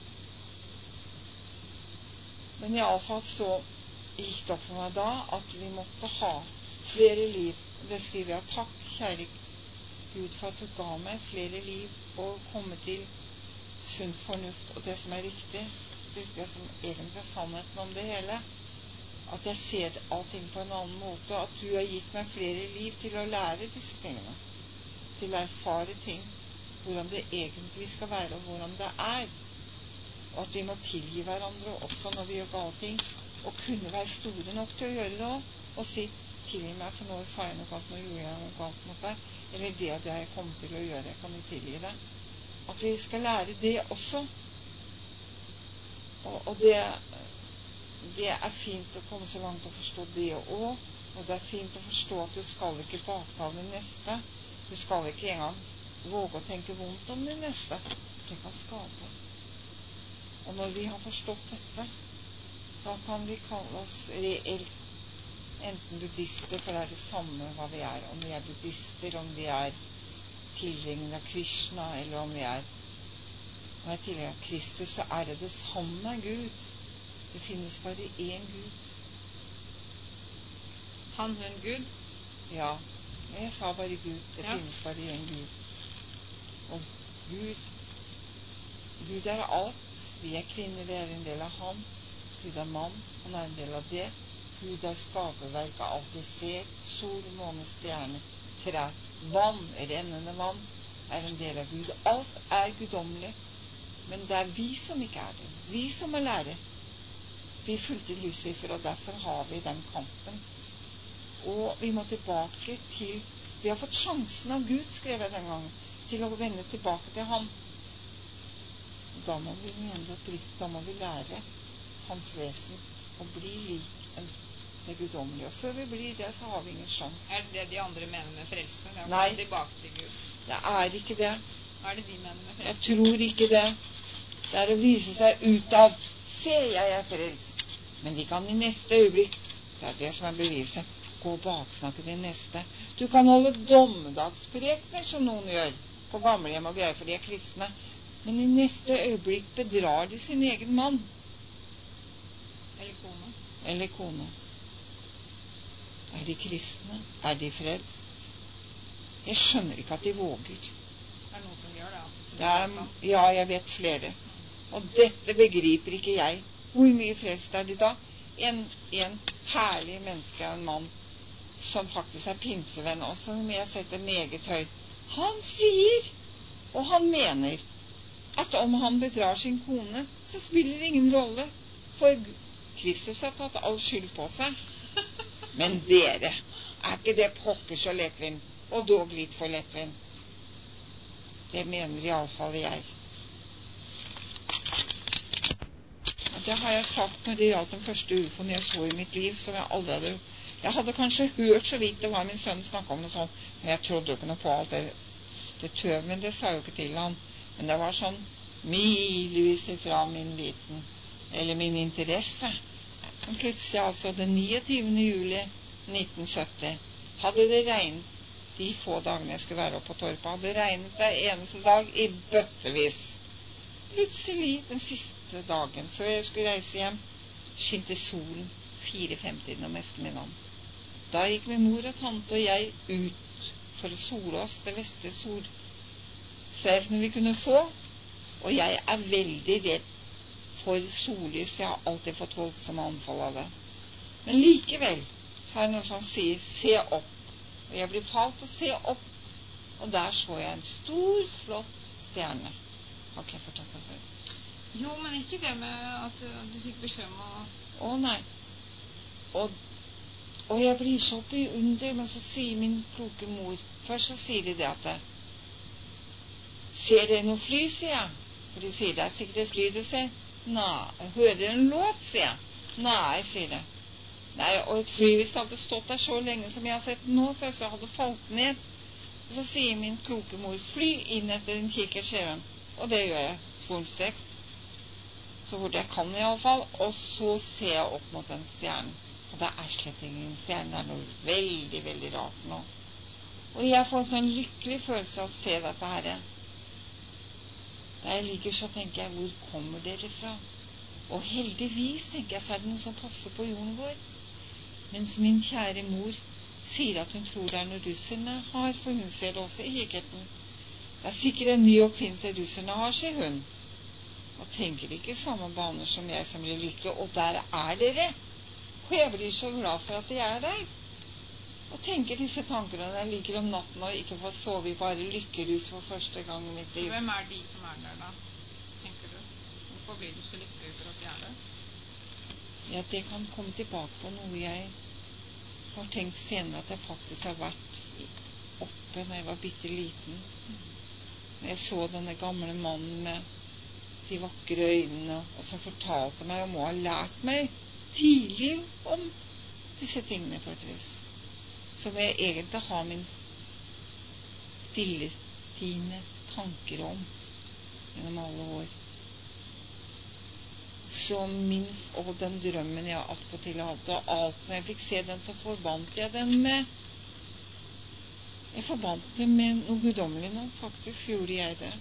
Men i alle fall så gikk det opp for meg da, at vi måtte ha flere liv. Det skriver jeg, takk, kjære Gud, for at du ga meg flere liv, og komme til sunn fornuft, og det som er riktig, det, det som egentlig er sannheten om det hele, at jeg ser allting på en annen måte, at du har gitt meg flere liv til å lære disse tingene, til å erfare ting, hvordan det egentlig skal være, og hvordan det er, og at vi må tilgi hverandre også når vi gjør gale ting, og kunne være store nok til å gjøre det også, og si, tilgi meg, for nå sa jeg noe galt, nå gjorde jeg noe galt mot deg, eller det at jeg kommer til å gjøre, kan du tilgi det? At vi skal lære det også. Og, og det, det er fint å komme så langt og forstå det også, og det er fint å forstå at du skal ikke baktale din neste. Du skal ikke engang våge å tenke vondt om din neste. Det kan skade. Og når vi har forstått dette, da kan vi kalle oss reelt enten buddhister, for det er det samme hva vi er. Om vi er buddhister, om vi er tilhengere av Krishna, eller om vi er, om vi er tilhengere av Kristus, så er det det samme Gud. Det finnes bare én Gud. Han, hun, Gud? Ja, jeg sa bare Gud. Det ja. finnes bare én Gud. Og Gud, Gud er alt. Vi er kvinner, vi er en del av Han. Gud er mann, han er en del av det. Gud er skaperverket, alt de ser. Sol, måne, stjerne, trær, vann, rennende vann er en del av Gud. Alt er guddommelig, men det er vi som ikke er det. Vi som må lære. Vi fulgte Lucifer, og derfor har vi den kampen. Og vi må tilbake til, vi har fått sjansen av Gud, skrev jeg den gangen, til å vende tilbake til Han. Da må vi mene oppriktig, da må vi lære Hans vesen og bli lik en det guddommelige. Og før vi blir det, så har vi ingen sjans. Er det det de andre mener med frelse? Det er å Nei, komme tilbake til Gud. Det er ikke det. Hva er det de mener med frelse? Jeg tror ikke det. Det er å vise seg utad. Se, jeg er frelst. Men de kan i neste øyeblikk, det er det som er beviset, gå og baksnakke til neste. Du kan holde dommedagsprekener, som noen gjør, på gamlehjem og greier, for de er kristne. Men i neste øyeblikk bedrar de sin egen mann. Eller kone. Eller kone. Er de kristne? Er de frelst? Jeg skjønner ikke at de våger. Er det noen som gjør det? Altså, som det er, ja, jeg vet flere. Og dette begriper ikke jeg. Hvor mye frelst er de da? En, en herlig menneske, en mann, som faktisk er pinsevenn, og som jeg setter meget høyt. Han sier, og han mener, at om han bedrar sin kone, så spiller det ingen rolle, for Kristus har tatt all skyld på seg. Men dere, er ikke det pokker så lettvint, og dog litt for lettvint? Det mener i alle fall jeg. Og det har jeg sagt når det gjaldt den første ufoen jeg så i mitt liv, som jeg aldri hadde... Jeg hadde kanskje hørt så vidt det var min sønn snakket om det sånn, men jeg trodde jo ikke noe på alt det, det tøv, men det sa jo ikke til han. Men det var sånn milevis fra min viten, eller min interesse. Men plutselig, altså den niogtyvende juli nitten sytti, hadde det regnet de få dagene jeg skulle være oppe på Torpa. Det regnet hver eneste dag i bøttevis. Plutselig, den siste dagen før jeg skulle reise hjem, skinte solen fire femtiden om eftermiddagen. Da gikk min mor og tante og jeg ut for å sole oss det beste solstreifene vi kunne få, og jeg er veldig redd for sollys. Jeg har alltid fått voldsomme anfall av det. Men likevel så er det noe som sier se opp, og jeg blir talt å se opp, og der så jeg en stor, flott stjerne. Har ikke jeg fortalt det før? Jo, men ikke det med at du fikk beskjed om å... Å nei. Og, og jeg blir så oppe i under, men så sier min kloke mor, først så sier de det at det, ser dere noe fly, sier jeg. For de sier det er sikkert et fly du ser. Nei, hører dere en låt, sier jeg. Nei, sier det. Nei, og et fly hvis det hadde stått der så lenge som jeg har sett nå, så jeg hadde falt ned. Og så sier min kloke mor, fly inn etter en kikker, sier hun. Og det gjør jeg, sporenstreks. Så fort jeg kan i alle fall. Og så ser jeg opp mot den stjernen. Og det er slett ingen stjerne, det er noe veldig, veldig rart nå. Og jeg får en sånn lykkelig følelse av å se dette her. Da jeg ligger så tenker jeg, hvor kommer dere fra? Og heldigvis, tenker jeg, så er det noen som passer på jorden vår. Mens min kjære mor sier at hun tror det er noe russerne har, for hun ser det også i kikkerten. Det er sikkert en ny oppfinnelse russerne har, sier hun. Og tenker ikke i samme baner som jeg som blir lykkelig, og der er dere. Og jeg blir så glad for at de er der. Og tenker disse tankene når jeg ligger om natten og ikke får sove i bare lykkerus for første gang i mitt liv. Så hvem er de som er der da, tenker du? Hvorfor blir du så lykkelig for at de er der? Ja, det kan komme tilbake på noe jeg har tenkt senere, at jeg faktisk har vært oppe når jeg var bitte liten. Når jeg så denne gamle mannen med de vakre øynene, og som fortalte meg og må ha lært meg tidlig om disse tingene på et vis. Som jeg egentlig har min stilletiende tanker om gjennom alle år. Så min, og den drømmen jeg attpåtil hadde, og alt når jeg fikk se den, så forbandt jeg den med jeg forbandt det med noe guddommelig nå. Faktisk gjorde jeg det.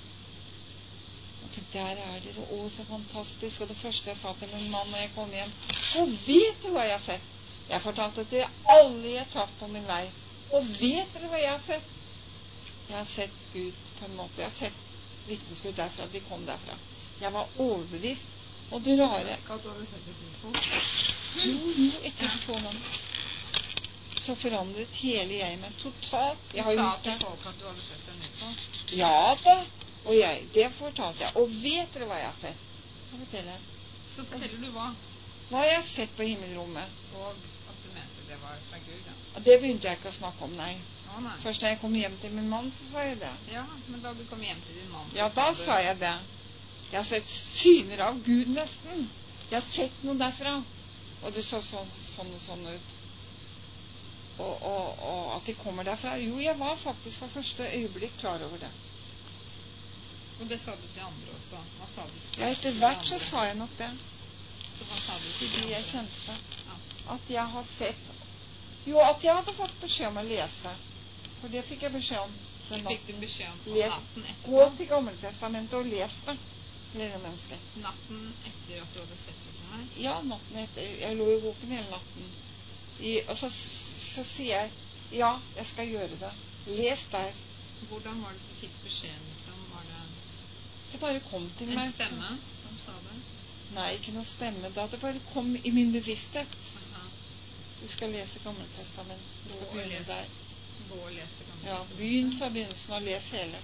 Og tenkte, der er dere, å så fantastisk. Og det første jeg sa til min mann når jeg kom hjem, og vet du hva jeg har sett? Jeg fortalte til alle jeg traff på min vei. Og vet dere hva jeg har sett? Jeg har sett Gud på en måte. Jeg har sett vitnesbyrd derfra. De kom derfra. Jeg var overbevist. Og det rare... Ikke at du hadde sett et ufo? Jo, jo, etter så mange. Så forandret hele jeg meg totalt. Jeg har du sa gjort til folk at du hadde sett en ufo? Ja da. Og jeg, det fortalte jeg. Og vet dere hva jeg har sett? Så forteller jeg. Så forteller du hva? Hva har jeg sett på himmelrommet? Og at du mente det var fra Gud, ja. Og det begynte jeg ikke å snakke om, nei. Å, nei. Først når jeg kom hjem til min mann, så sa jeg det. Ja, men da du kom hjem til din mann... Ja, da sa jeg det. Jeg har sett syner av Gud nesten. Jeg har sett noe derfra. Og det så sånn, sånn og sånn ut. Og, og, og at de kommer derfra. Jo, jeg var faktisk for første øyeblikk klar over det. Og det sa du til andre også? Hva sa du til Ja, etter hvert så sa jeg nok det. Så hva sa du til Fordi de jeg andre? kjente Ja. at jeg har sett jo, at jeg hadde fått beskjed om å lese. For det fikk jeg beskjed om den Fikk du natten. beskjed om Les, natten etterpå? gå til Gammeltestamentet og les det, lille menneske. Natten etter at du hadde sett det på meg? Ja, natten etter. Jeg lå i våken hele natten. I, og så, så sier jeg, ja, jeg skal gjøre det. Les der. Hvordan var det du fikk beskjeden, liksom? Var det Det bare kom til en meg. stemme som sa det? Nei, ikke noe stemme. Da det bare kom i min bevissthet. Aha. Du skal lese Gammeltestamentet. Du skal Gå og begynne les. der. Gå og les det gamle. Ja, begynn fra begynnelsen og les hele.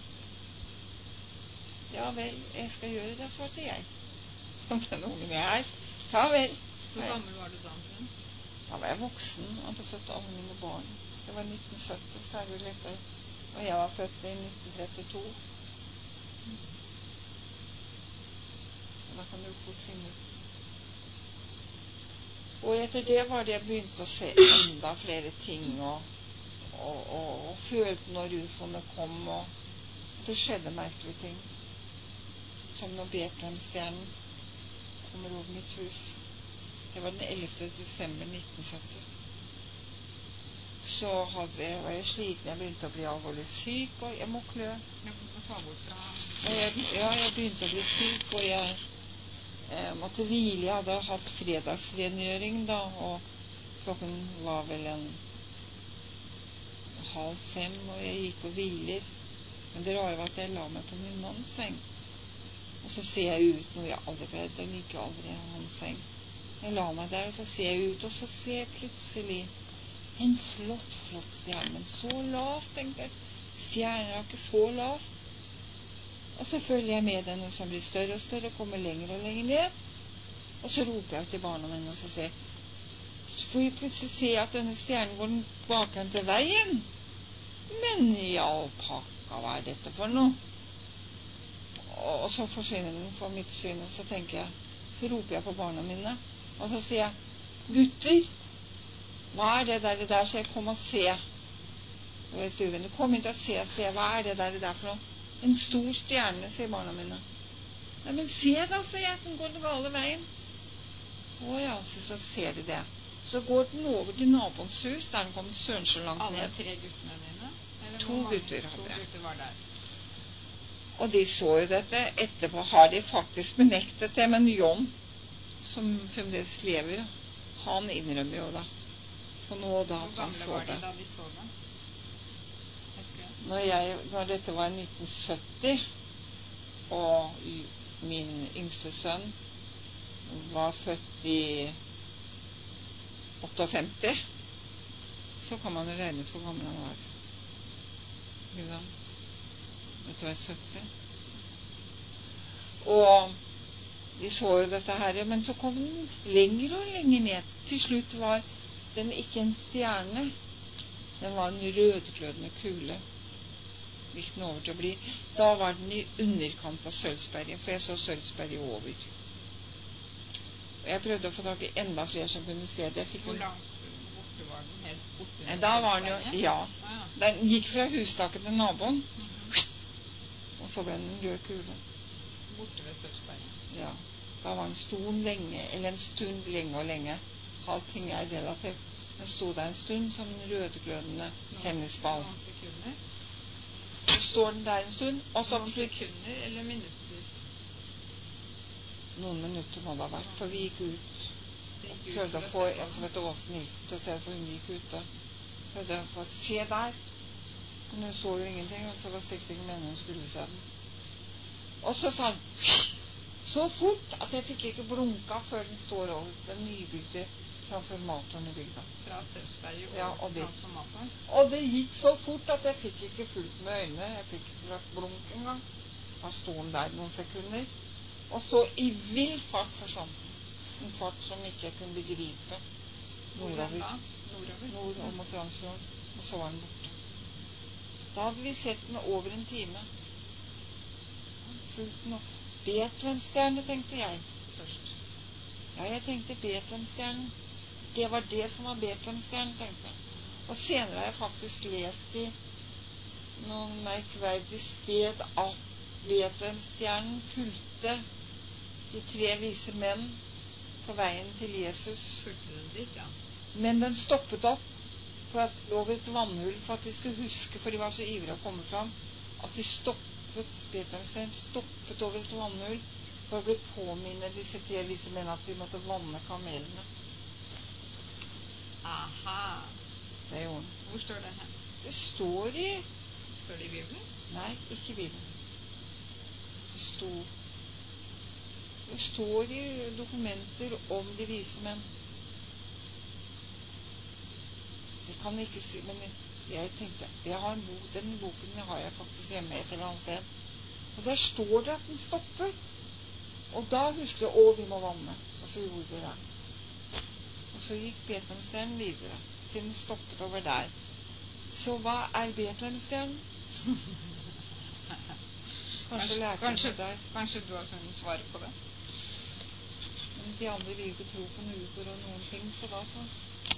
Ja vel, jeg skal gjøre det, svarte jeg. Om den ungen jeg er. Ja vel. Hvor gammel var du da, omtrent? Da var jeg voksen og hadde født alle mine barn. Det var nitten sytti, så er det jo lettere. Og jeg var født i nitten trettito. Og da kan du fort finne ut. Og etter det var det jeg begynte å se enda flere ting, og, og, og, og følte når ufoene kom, og det skjedde merkelige ting. Som når Betlehemstjernen kommer over mitt hus. Det var den ellevte desember nitten sytti. så hadde jeg, var jeg sliten, jeg begynte å bli alvorlig syk, og jeg må klø. Jeg må ta bort fra... Jeg, ja, jeg begynte å bli syk, og jeg eh, måtte hvile. Jeg hadde hatt fredagsrengjøring da, og klokken var vel en halv fem, og jeg gikk og hviler. Men det rare var at jeg la meg på min manns seng. Og så ser jeg ut, noe jeg aldri pleide, og liker aldri hans seng. Jeg la meg der, og så ser jeg ut, og så ser jeg plutselig en flott, flott stjerne, men så lavt, tenkte jeg. Stjernen er ikke så lavt. Og så følger jeg med den som blir større og større, og kommer lenger og lenger ned. Og så roper jeg til barna mine, og så ser så får jeg plutselig se at denne stjernen går bakhen til veien. Men i alpakka, hva er dette for noe? Og, og så forsvinner den fra mitt syn, og så tenker jeg, så roper jeg på barna mine, og så sier jeg, gutter, hva er det der, der, så jeg kom og se. Og jeg stuen, kom inn til å se, se, hva er det der, der for noe? En stor stjerne, sier barna mine. Nei, men se da, sier jeg, den går den gale veien. Å ja, så ser de det. Så går den over til naboens hus, der den kom søren så langt ned. Alle tre guttene dine? Eller to gutter hadde jeg. To gutter var der. Og de så jo dette. Etterpå har de faktisk benektet det, men John, som fremdeles lever, han innrømmer jo da. Så nå da Hvor han så gamle var de det. da de så det? Når, jeg, når dette var nitten sytti, og min yngste sønn var født i femtiåtte, så kan man jo regne ut hvor gammel han var. Dette var sytti. Og de så jo dette her, men så kom den lenger og lenger ned. Til slutt var den ikke en stjerne, den var en rødglødende kule. Gikk den over til å bli. Da var den i underkant av Sølvsberget, for jeg så Sølvsberget over. Og jeg prøvde å få tak i enda flere som kunne se det. Hvor langt borte var den? Helt borte? Da var den jo, ja. Den gikk fra hustaket til naboen, mm-hmm. Og så ble den en rød kule. Borte ved Sølvsberget? Ja. Da var den stod lenge, eller en stund lenge og lenge. Allting er relativt. Den stod der en stund som en rødglødende tennisball. Noen sekunder? Så står den der en stund, og så... Noen sekunder eller minutter? Noen minutter må det ha vært, for vi gikk ut. Og prøvde å få en som heter Åse Nilsen til å se, for hun gikk ut. Prøvde å få se der. Men hun så jo ingenting, og så var det sikkert ikke meningen hun skulle se den. Og så sa han så fort at jeg fikk ikke blunka før den står over den nybygde transformatoren i bygda. Fra Sølvsberget og, ja, og transformatoren? Og det gikk så fort at jeg fikk ikke fullt med øynene. Jeg fikk ikke sagt blunk en gang. Da stod den der noen sekunder. Og så i vill fart forsvant den. En fart som ikke jeg kunne begripe. Nordover. Nordover? Nord og mot Transfjorden. Og så var den borte. Da hadde vi sett den over en time. Fulgt den opp. Betlehemstjerne, tenkte jeg først. Ja, jeg tenkte Betlehemstjernen. Det var det som var Betlehemstjernen, tenkte jeg. Og senere har jeg faktisk lest i noen merkverdig sted at Betlehemstjernen fulgte de tre vise menn på veien til Jesus. Fulgte den dit, ja. Men den stoppet opp for at, over et vannhull for at de skulle huske, for de var så ivrige å komme fram, at de stoppet, Betlehemstjernen stoppet over et vannhull for å bli påminnet disse tre vise menn at de måtte vanne kamelene. Aha. Det gjorde den. Hvor står det her? Det står i... Står det i Bibelen? Nei, ikke i Bibelen. Det står... Det står i dokumenter om de vise menn. Det kan jeg ikke si, men jeg tenkte, jeg har en bok, den boken har jeg faktisk hjemme et eller annet sted. Og der står det at den stoppet. Og da husker jeg, å, vi må vanne. Og så gjorde de det. Og så gikk Betlehemstjernen videre. Til den stoppet over der. Så hva er Betlehemstjernen? Kanskje lærte kanskje, jeg der. Kanskje du har kunnet svare på det? Men de andre vil ikke tro på noe og noen ting, så da så.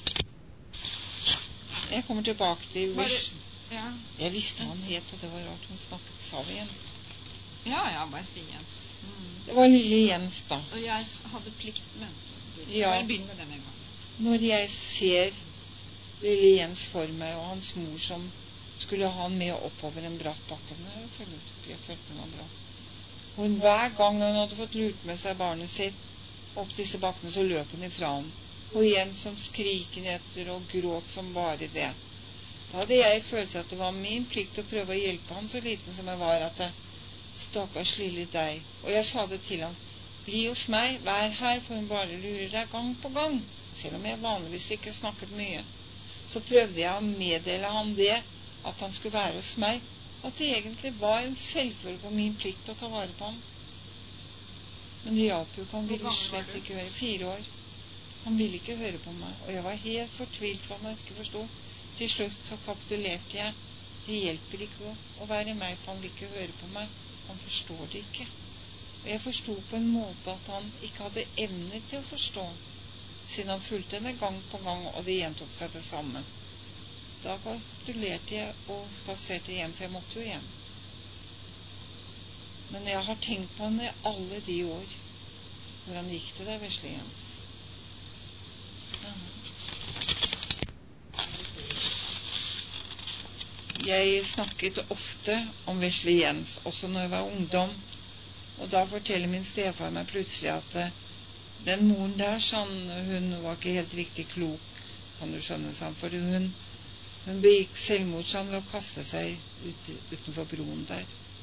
Jeg kommer tilbake til Wish. Ja. Jeg visste han het, og det var rart hun snakket, sa vi Jens. Ja, ja, bare si Jens. Mm. Det var lille Jens da. Og jeg hadde plikt med. Ja. Bare begynn med den en gang. Når jeg ser lille Jens for meg, og hans mor som skulle ha han med oppover en bratt bakke. Jeg følte, jeg følte den var bra. Og hver gang hun hadde fått lurt med seg barnet sitt opp disse bakkene, så løp hun ifra ham. Og igjen som skriken etter og gråt som bare det. Da hadde jeg følelsen at det var min plikt å prøve å hjelpe han, så liten som jeg var, at jeg, stakkars lille deg. Og jeg sa det til ham: bli hos meg, vær her, for hun bare lurer deg gang på gang. Selv om jeg vanligvis ikke snakket mye, så prøvde jeg å meddele ham det, at han skulle være hos meg, at det egentlig var en selvfølge på min plikt å ta vare på ham. Men det hjalp jo ikke, han ville slett ikke høre. Fire år. Han ville ikke høre på meg, og jeg var helt fortvilt for han ikke forstod. Til slutt så kapitulerte jeg. Det hjelper ikke å være meg, for han vil ikke høre på meg. Han forstår det ikke. Og jeg forstod på en måte at han ikke hadde evne til å forstå, siden han fulgte henne gang på gang, og det gjentok seg det samme. Da kapitulerte jeg og spaserte hjem, for jeg måtte jo hjem. Men jeg har tenkt på henne alle de år. Hvordan gikk det der, vesle Jens? Jeg snakket ofte om vesle Jens, også når jeg var ungdom. Og da forteller min stefar meg plutselig at den moren der, sånn, hun var ikke helt riktig klok, kan du skjønne, sånn, for hun, hun begikk selvmord sånn ved å kaste seg ut, utenfor broen der.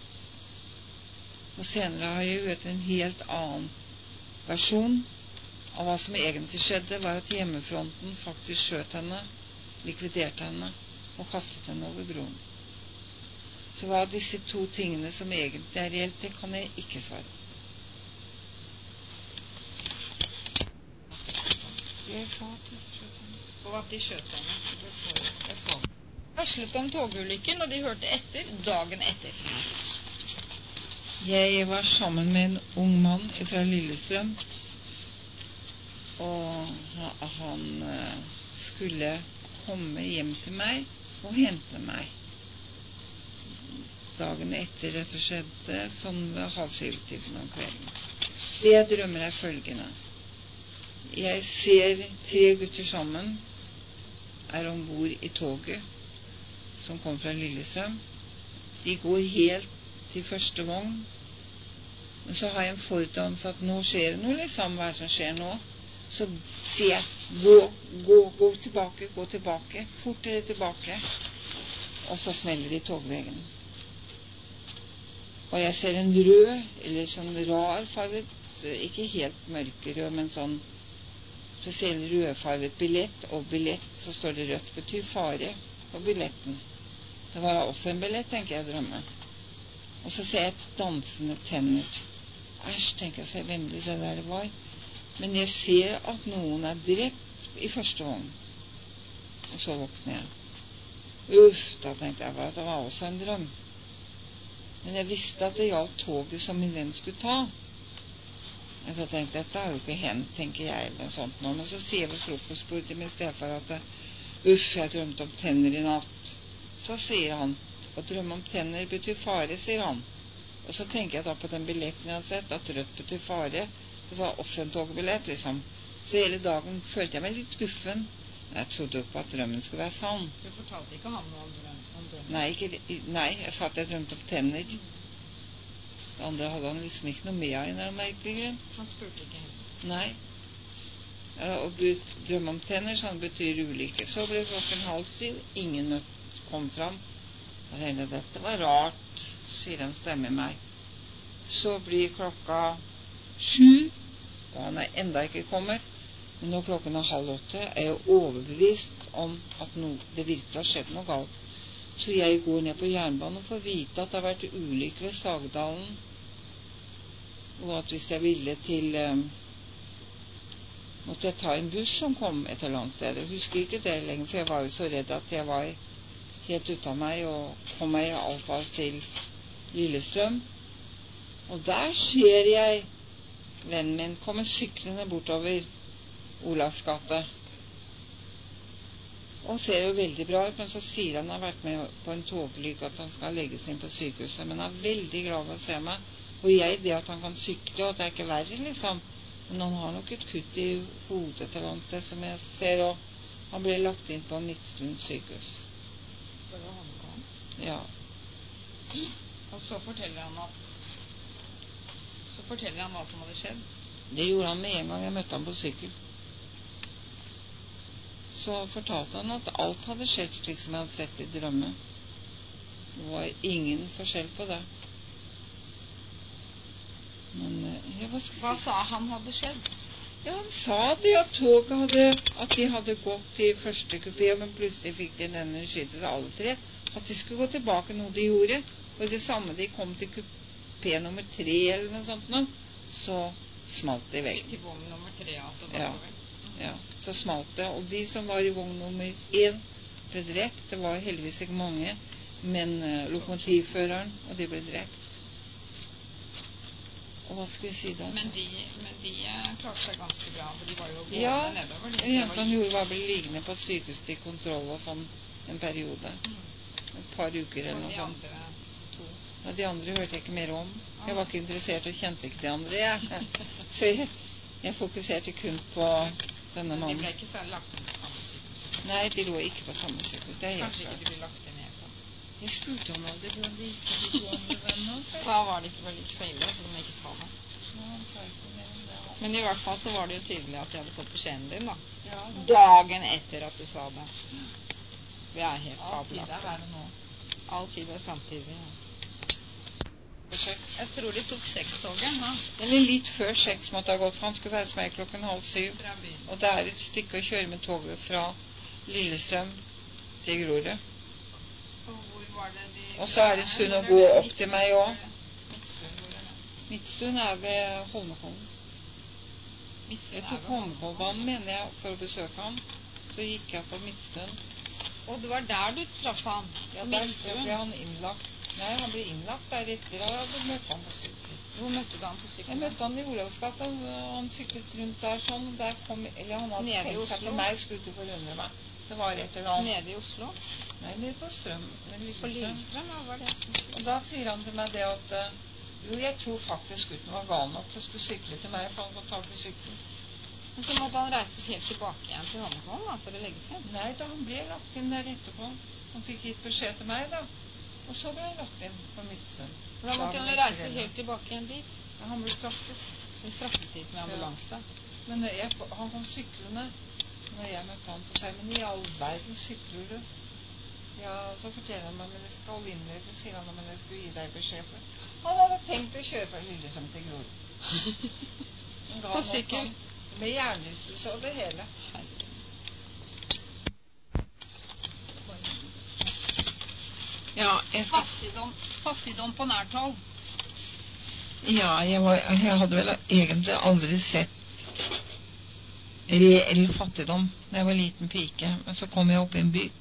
Og senere har jeg hørt en helt annen versjon av hva som egentlig skjedde, var at hjemmefronten faktisk skjøt henne, likviderte henne og kastet henne over broen. Så hva disse to tingene som egentlig er reelt, det kan jeg ikke svare. Jeg sa at de skjøt henne. Og at de skjøt henne. Det så jeg. Jeg så. Varslet om togulykken, og de hørte etter dagen etter. Jeg var sammen med en ung mann fra Lillestrøm, og han skulle komme hjem til meg og hente meg. Dagen etter dette skjedde, sånn ved halv syv-tiden om kvelden. Det jeg drømmer er følgende. Jeg ser tre gutter sammen, er ombord i toget, som kom fra Lillestrøm. De går helt til første vogn, men så har jeg en fordannelse at nå skjer det noe, liksom, hva som skjer nå. Så sier jeg, gå, gå, gå tilbake, gå tilbake, fortere tilbake, og så smeller de togveggen. Og jeg ser en rød, eller sånn rar farvet, ikke helt mørkerød, men sånn spesiell rødfarvet billett, og billett, så står det rødt, betyr fare på billetten. Det var også en billett, tenker jeg, drømme. Og så ser jeg dansende tenner. Æsj, tenker jeg, så vemmelig det der var. Men jeg ser at noen er drept i første vogn. Og så våkner jeg. Uff, da tenkte jeg, det var også en drøm. Men jeg visste at det gjaldt toget som min venn skulle ta. Og så tenkte jeg, dette har jo ikke hendt, tenker jeg, eller noe sånt nå. Men så sier jeg ved frokostbordet til min stefar at uff, jeg drømte om tenner i natt. Så sier han, å drømme om tenner betyr fare, sier han. Og så tenker jeg da på den billetten jeg hadde sett, at rødt betyr fare. Det var også en togbillett, liksom. Så hele dagen følte jeg meg litt guffen. Jeg trodde jo på at drømmen skulle være sann. Du fortalte ikke ham noe om drømmen? Nei, ikke, nei, jeg sa at jeg drømte om tenner. Det andre hadde han liksom ikke noe med av en merkelig grunn. Han spurte ikke henne? Nei. Ja, og drømme om tenner, sånn betyr ulykke. Så ble klokken halv syv, ingen møtt kom fram. Og tenkte, dette var rart, sier en stemme i meg. Så blir klokka sju, og han er enda ikke kommet. Men når klokken er halv åtte, er jeg overbevist om at no, det virkelig har skjedd noe galt. Så jeg går ned på jernbanen og får vite at det har vært ulykke ved Sagdalen, og at hvis jeg ville til um, måtte jeg ta en buss som kom et eller annet sted. Jeg husker ikke det lenger, for jeg var jo så redd at jeg var helt ute av meg, og kom meg i alle fall til Lillestrøm. Og der ser jeg vennen min komme syklende bortover Olavs gate. Og ser jo veldig bra ut, men så sier han han har vært med på en togulykke, at han skal legges inn på sykehuset, men han er veldig glad for å se meg. Og jeg, det at han kan sykle, og at det er ikke verre, liksom. Men han har nok et kutt i hodet til et eller annet sted, som jeg ser, og Han ble lagt inn på Midtstuen sykehus. Det var Holmenkollen? Ja. Og så forteller han at Så forteller han hva som hadde skjedd. Det gjorde han med en gang jeg møtte han på sykkel. Så fortalte han at alt hadde skjedd slik som jeg hadde sett i drømme. Det var ingen forskjell på det. Men ja, hva skal jeg si? Hva sa han hadde skjedd? Ja, han sa det at toget hadde, at de hadde gått i første kupé, men plutselig fikk de denne skytes alle tre. At de skulle gå tilbake noe de gjorde. Og det samme de kom til kupé nummer tre eller noe sånt nå, så smalt det i veggen. Til vogn nummer tre, altså. Ja, ja, så smalt det. Og de som var i vogn nummer én ble drept. Det var heldigvis ikke mange, men uh, lokomotivføreren, og de ble drept. Og hva skulle vi si da? Men de, men de klarte seg ganske bra, for de var jo gående ja, nedover. Ja, det han gjorde var å bli liggende på sykehuset til kontroll og sånn en periode. Mm. Et par uker eller noe sånt. Ja, de andre hørte jeg ikke mer om. Jeg var ikke interessert og kjente ikke de andre. Jeg. Så jeg, jeg fokuserte kun på denne mannen. Men de ble ikke særlig lagt inn på samme sykehus? Nei, de lå ikke på samme sykehus. Det er helt Kanskje ikke de ble lagt inn helt da? Jeg spurte om det, hvordan de gikk til de to andre vennene. Da var det ikke vel ikke så ille, så de ikke sa det. Ja, han sa ikke mer om det. Men i hvert fall så var det jo tydelig at de hadde fått beskjeden din da. Ja, dagen etter at du sa det. Vi er helt fabelaktige. All tid er her nå. All tid er samtidig, ja. Jeg tror de tok seks-toget. Ja. Eller litt før seks måtte ha gått, for han skulle være som meg klokken halv syv. Og det er et stykke å kjøre med toget fra Lillestrøm til Grorud. Og hvor var det de... Og så er det en stund å gå opp til meg også. Midtstuen er ved Holmenkollen. Jeg tok Holmenkollbanen, mener jeg, for å besøke ham. Så gikk jeg på Midtstuen. Og det var der du traff han? Ja, der ble han innlagt. Nei, han ble innlagt der etter at jeg møtte han på sykkel. Hvor møtte du han på sykkel? Jeg møtte han i Olavsgata. Han syklet rundt der sånn. Der kom, eller han hadde tenkt seg til meg, skulle ikke forundre meg. Det var et eller annet. Nede i Oslo? Nei, nede på Strøm. På Lillestrøm, ja, var det som... Og da sier han til meg det at jo, jeg tror faktisk gutten var gal nok til å skulle sykle til meg, for han får tak i syklen. Men så måtte han reise helt tilbake igjen til Holmenkollen da, for å legge seg? Nei, da han ble lagt inn der etterpå. Han fikk gitt beskjed til meg da. Og så ble han lagt inn på Midtstuen. Da måtte han reise helt tilbake igjen dit? Ja, han ble fraktet. Han fraktet dit med ambulanse? Ja. Men jeg, han kom syklende. Når jeg møtte han, så sa jeg, men i all verden sykler du? Ja, så forteller han meg, men det skal innledes, sier han, men jeg skulle gi deg beskjed for. Han hadde tenkt å kjøre fra Lillestrøm til Grorud. På sykkel? Med hjernerystelse og det hele. Ja, jeg skal... fattigdom, fattigdom på nært hold. Ja, jeg, var, jeg hadde vel egentlig aldri sett reell fattigdom da jeg var liten pike. Men så kom jeg opp i en by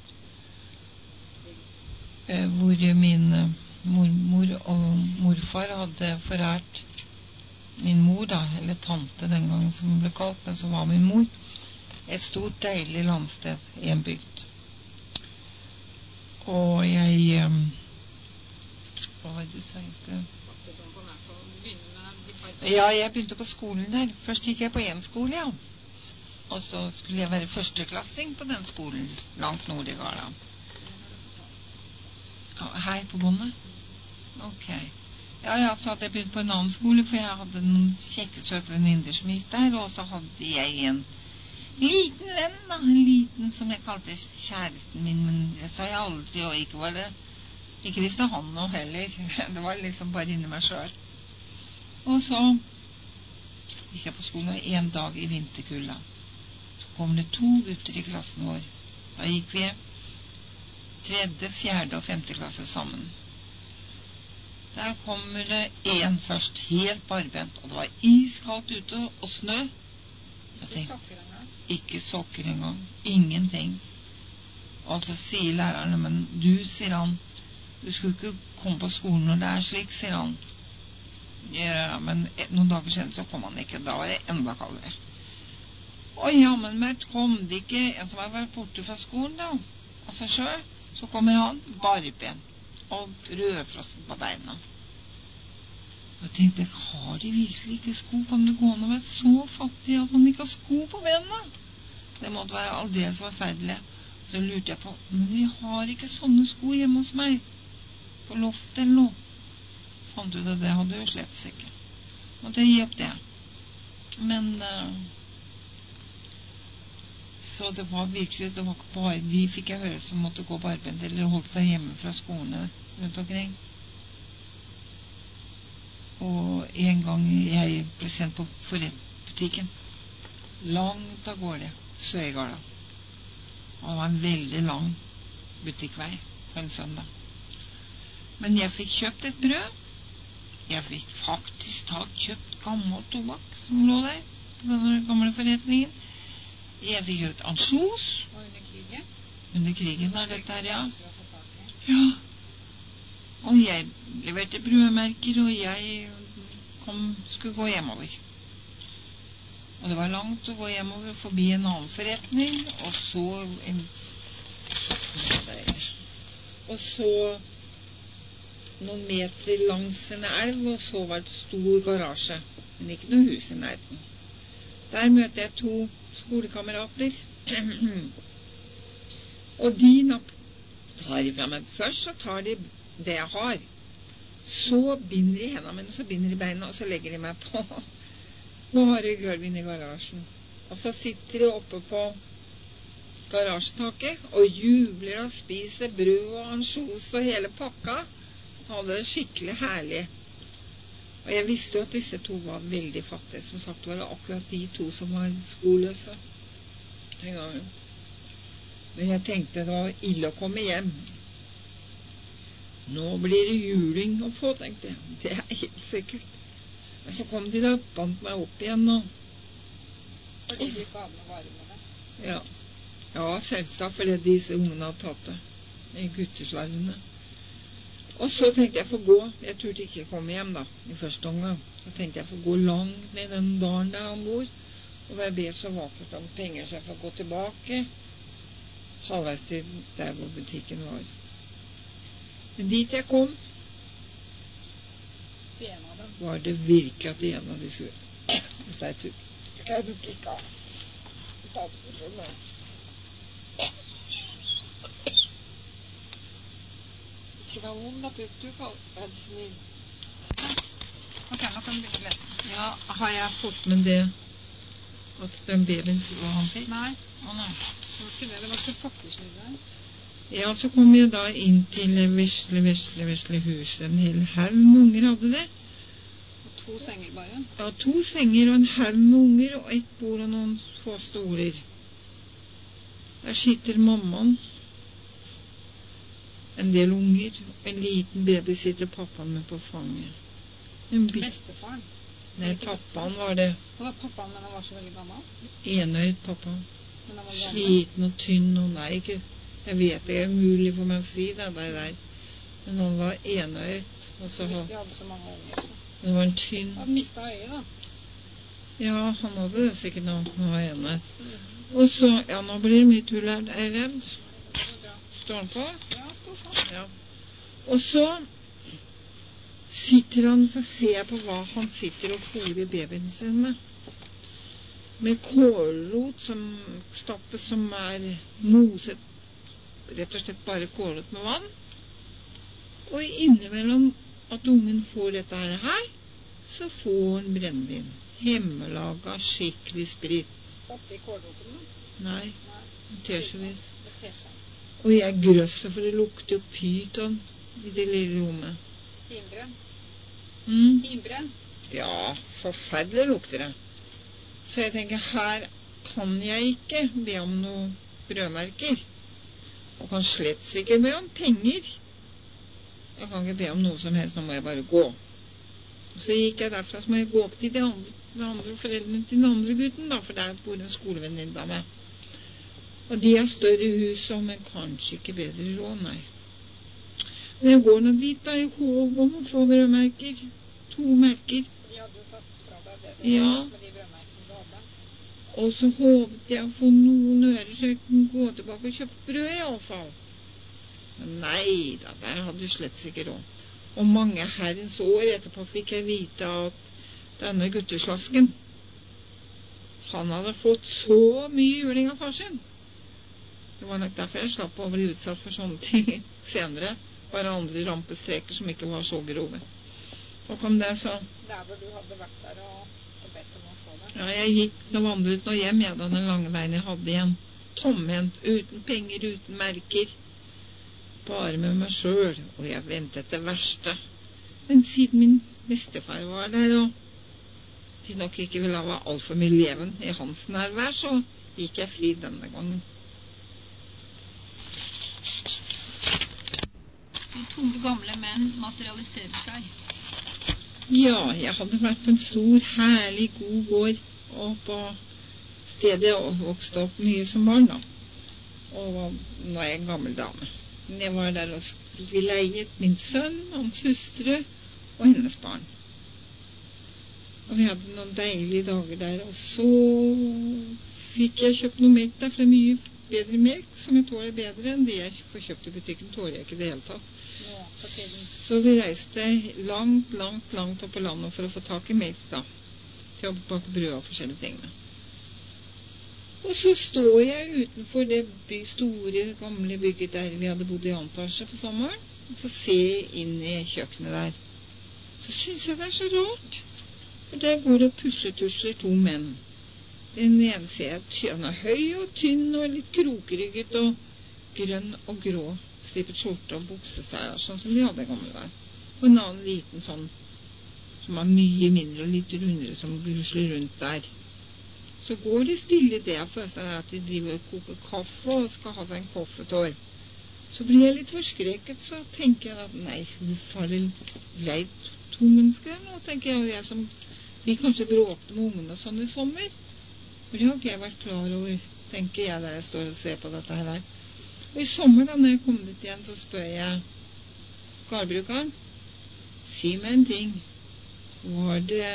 eh, hvor min mormor og morfar hadde forært min mor da, eller tante den gangen som hun ble kalt, men som var min mor, et stort deilig landsted i en bygd. Og jeg um, hva var det du sa? Ja, jeg begynte på skolen der. Først gikk jeg på en skole, ja. Og så skulle jeg være førsteklassing på den skolen langt nord i Garda. Her på Bonde? Ok. Ja, ja, så hadde jeg begynt på en annen skole, for jeg hadde noen kjekke søte venninner som gikk der, og så hadde jeg en liten venn da, en liten som jeg kalte kjæresten min, men det sa jeg aldri, og ikke var det, ikke visste han noe heller, det var liksom bare inni meg selv. Og så gikk jeg på skolen en dag i vinterkulda. Så kom det to gutter i klassen vår. Da gikk vi tredje, fjerde og femte klasse sammen. Der kommer det en først, helt barbent, og det var iskaldt ute og snø. Jeg tenkte, ikke sokker engang, ingenting. Og så sier lærerne, men du, sier han, du skulle ikke komme på skolen når det er slik, sier han. Ja, men noen dager siden så kom han ikke, da var det enda kaldere. Å ja, men Mert, kom det ikke en som har vært borte fra skolen da? Altså selv, så kommer han barbent og rødfrossen på beina. Og jeg tenkte, har de virkelig ikke sko? Kan det gå an å være så fattig at man ikke har sko på beina? Det måtte være aldeles forferdelig. Så lurte jeg på, men vi har ikke sånne sko hjemme hos meg, på loft eller noe. Fant ut at det hadde jo slett ikke. Måtte jeg gi opp det. Men uh, så det var virkelig, det var ikke bare de fikk jeg høre som måtte gå på arbeid eller holdt seg hjemme fra skolene rundt omkring. Og en gang jeg ble sendt på forretbutikken, langt av gårde, Søygarda. Og det var en veldig lang butikkvei på en søndag. Men jeg fikk kjøpt et brød. Jeg fikk faktisk tatt kjøpt gammel tobakk som lå der på den gamle forretningen. Jeg fikk kjøpt ansjos. Og under krigen? Under krigen var dette her, ja. Ja. Og jeg leverte brødmerker, og jeg kom, skulle gå hjemover. Og det var langt å gå hjemover forbi en annen forretning, og så en, og så noen meter langs en elv, og så var det stor garasje, men ikke noe hus i nærheten. Der møtte jeg to skolekamerater, og de nok tar ifra meg. Først så tar de det jeg har, så binder de hendene mine, så binder de beina, og så legger de meg på bare gulvet i garasjen. Og så sitter de oppe på garasjetaket og jubler og spiser brød og ansjos og hele pakka. Hadde det skikkelig herlig. Og jeg visste jo at disse to var veldig fattige. Som sagt var det akkurat de to som var skoløse den gangen. Men jeg tenkte det var ille å komme hjem. Nå blir det juling å få, tenkte jeg. Det er helt sikkert. Men så kom de da, bandt meg opp igjen og... Fordi du ikke hadde noe vare med det? Ja. Ja, selvsagt, fordi disse ungene hadde tatt det. I gutteslarvene. Og så tenkte jeg for gå. Jeg turte ikke komme hjem da, i første omgang. Så tenkte jeg for gå langt ned den dalen der han bor, og jeg ber så vakkert om penger så jeg får gå tilbake, halvveis til der hvor butikken var. Men dit jeg kom, var det virkelig at en av de sur. Dette er tur. Jeg dukker ikke av. Ta det for meg. Ikke vær ond, da, Puk. Du kan være snill. Ok, nå kan du begynne å lese. Ja, har jeg fått med det at den babyen var han fikk? Nei. Å, nei. Det var ikke det. Det var ikke fattigsliv der. Ja, så kom jeg da inn til vesle, vesle, vesle huset. En hel haug med unger hadde det. To senger bare? Ja, to senger og en haug med unger, og ett bord og noen få stoler. Der sitter mammaen, en del unger, og en liten baby sitter pappaen med på fanget. Bestefaren? Nei, pappaen var det. Det var pappaen, men han var så veldig gammel? Enøyd pappa. Sliten og tynn, og nei, ikke... Jeg vet det er umulig for meg å si det der, men han var enøyd. Og så Hvis de hadde så mange unger, så... Det var en tynn... Han mistet øyet, da. Ja, han hadde det sikkert når han var enøyd. Og så... Ja, nå blir det mye tull her, er jeg redd. Står han på? Ja, står på. Ja. Og så sitter han, så ser jeg på hva han sitter og fôrer babyen sin med. Med kålrot som stappes, som er moset, rett og slett bare kålet med vann. Og innimellom at ungen får dette her, så får han brennevin. Hjemmelaga, skikkelig sprit. Oppi kålroten, da? Nei, tesjevis. Tesje. Og jeg grøsser, for det lukter jo pyton i det lille rommet. Himbrenn? Mm. Himbrenn? Ja, forferdelig lukter det. Så jeg tenker, her kan jeg ikke be om noe brødmerker. Og kan slett ikke be om penger. Jeg kan ikke be om noe som helst, nå må jeg bare gå. Og så gikk jeg derfra, så må jeg gå opp til de andre, de andre foreldrene til den andre gutten, da, for der bor en skolevenninne av meg. Og de har større hus, men kanskje ikke bedre råd, nei. Men jeg går nå dit, da, i håp om å få brødmerker. To merker. De hadde jo tatt fra deg det du ja. Med de brødmerkene du hadde. Og så håpet jeg å få noen ører, så jeg kunne gå tilbake og kjøpe brød i alle fall. Men nei da, der hadde jeg slett ikke råd. Og mange herrens år etterpå fikk jeg vite at denne gutteslasken han hadde fått så mye juling av far sin. Det var nok derfor jeg slapp å bli utsatt for sånne ting senere. Bare andre rampestreker som ikke var så grove. Og kom det så... Der hvor du hadde vært der og, og bedt om å få det? Ja, jeg gikk og vandret nå hjem, jeg, da den lange veien jeg hadde igjen. Tomhendt, uten penger, uten merker. Bare med meg selv, og jeg ventet det verste. Men siden min bestefar var der, og de nok ikke ville ha alt for mye leven i hans nærvær, så gikk jeg fri denne gangen. To gamle menn materialiserer seg. Ja, jeg hadde vært på en stor, herlig, god gård og på stedet og vokste opp mye som barn da. Og nå er jeg en gammel dame. Men jeg var der og vi leiet min sønn, hans hustru og hennes barn. Og vi hadde noen deilige dager der, og så fikk jeg kjøpt noe melk der, for det er mye bedre melk som jeg tåler bedre enn det jeg får kjøpt i butikken, tåler jeg ikke det hele tatt. Ja, så vi reiste langt, langt, langt opp på landet for å få tak i melk da, til å bake brød og forskjellige tingene. Og så står jeg utenfor det by, store, gamle bygget der vi hadde bodd i Antasje på sommeren, og så ser jeg inn i kjøkkenet der. Så synes jeg det er så rart, for der går det og pusletusler to menn. Den ene ser jeg, han er høy og tynn og litt krokrygget og grønn og grå, stripet skjorte og bukseseier, sånn som de hadde gamle der. Og en annen liten sånn, som er mye mindre og litt rundere, som grusler rundt der. Så går det stille det, for at de driver og koker kaffe og skal ha seg en kaffetår. Så blir jeg litt forskrekket, så tenker jeg at nei, huff, har det leid to mennesker nå, tenker jeg, og jeg som, vi kanskje bråkte med ungene og sånn i sommer. For det har ikke jeg vært klar over, tenker jeg, der jeg står og ser på dette her. Og i sommer da, når jeg kom dit igjen, så spør jeg gårdbrukeren, si meg en ting, var det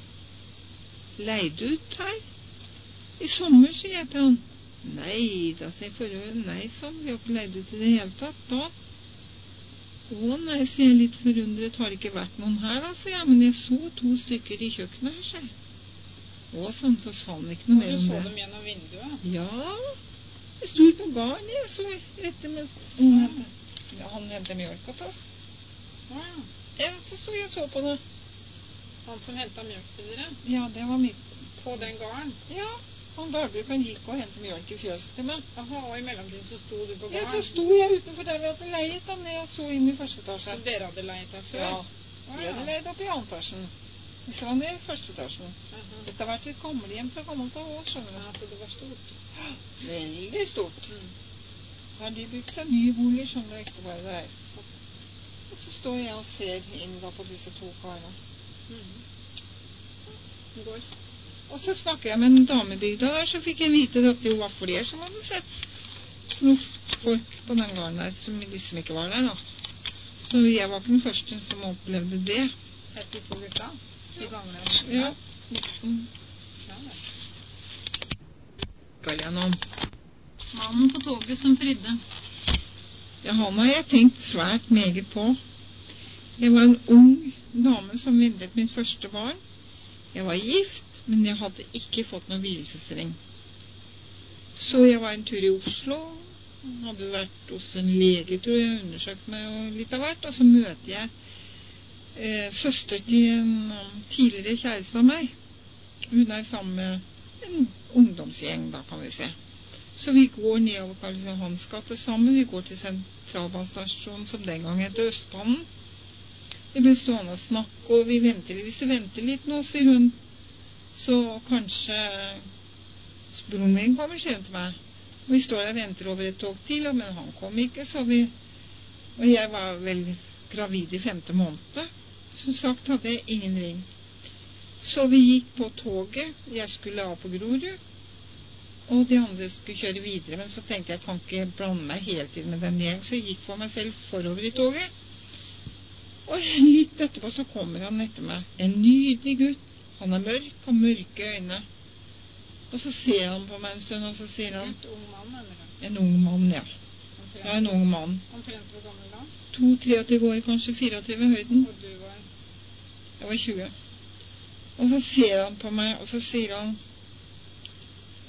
leid ut her? I sommer, sier jeg til han. Nei, da sier jeg forrige, nei, sa han, vi har ikke leid ut i det hele tatt, da. Å nei, sier jeg litt forundret, har det ikke vært noen her, da, sier jeg, men jeg så to stykker i kjøkkenet her, sier jeg. Å, sånn, så sa han ikke noe mer om det. Du så dem gjennom vinduet? Ja, jeg stod på garn, jeg så rette mens mm. ja, han hentet mjølk til oss. Ja. Ja, så stod jeg og så på det. Han som hentet mjølk til dere? Ja, det var mitt. På den garn? Ja, han gårdbrukeren gikk og hentet mjølk i fjøset til meg. Aha, og i mellomtiden så sto du på garn? Ja, så stod jeg utenfor der vi hadde leiet da, når jeg så inn i første etasje. Så dere hadde leiet der før? Ja, ah, vi ja. hadde leiet opp i andre etasjen. Så var det i første etasjen. Uh-huh. Dette har vært et gammelhjem fra gammelt av oss, skjønner du. Ja, så det var stort. Veldig stort. Mm. Så har de bygd seg nye boliger, skjønner du, ikke bare det her. Og så står jeg og ser inn da på disse to karene. Mm. Det går. Og så snakker jeg med en damebygda der, så fikk jeg vite at det var flere som hadde sett noen folk på den gården der, som liksom ikke var der da. Så jeg var ikke den første som opplevde det. Sett de to gutta? De gamle? Ja. Mm. Ja, det. Gjennom. Mannen på toget som fridde. Ja, han har jeg tenkt svært meget på. Jeg var en ung dame som ventet min første barn. Jeg var gift, men jeg hadde ikke fått noen hvilesesring. Så jeg var en tur i Oslo. Hadde vært hos en lege, tror jeg, undersøkt meg litt av hvert. Og så møter jeg eh, søster til en um, tidligere kjæreste av meg. Hun er sammen med en ungdomsgjeng, da kan vi se. Så vi går nedover Karl Johans gate sammen. Vi går til sentralbanestasjonen som den gang heter Østbanen. Vi blir stående og snakke, og vi venter, hvis vi venter litt nå, sier hun, så kanskje broren min kommer, sier hun til meg. Og vi står og venter over et tog til, men han kom ikke, så vi, og jeg var vel gravid i femte måned. Som sagt hadde jeg ingen ring. Så vi gikk på toget, jeg skulle av på Grorud, og de andre skulle kjøre videre, men så tenkte jeg, jeg kan ikke blande meg hele tiden med den gjeng, så jeg gikk for meg selv forover i toget. Og litt etterpå så kommer han etter meg, en nydelig gutt, han er mørk, og mørke øyne. Og så ser han på meg en stund, og så sier han... En ung mann, eller? En ung mann, ja. Omtrent, ja, en ung mann. Omtrent hvor gammel da? to treogtyve år, kanskje fireogtyve høyden. Og du var? Jeg var tjue. Og så ser han på meg, og så sier han,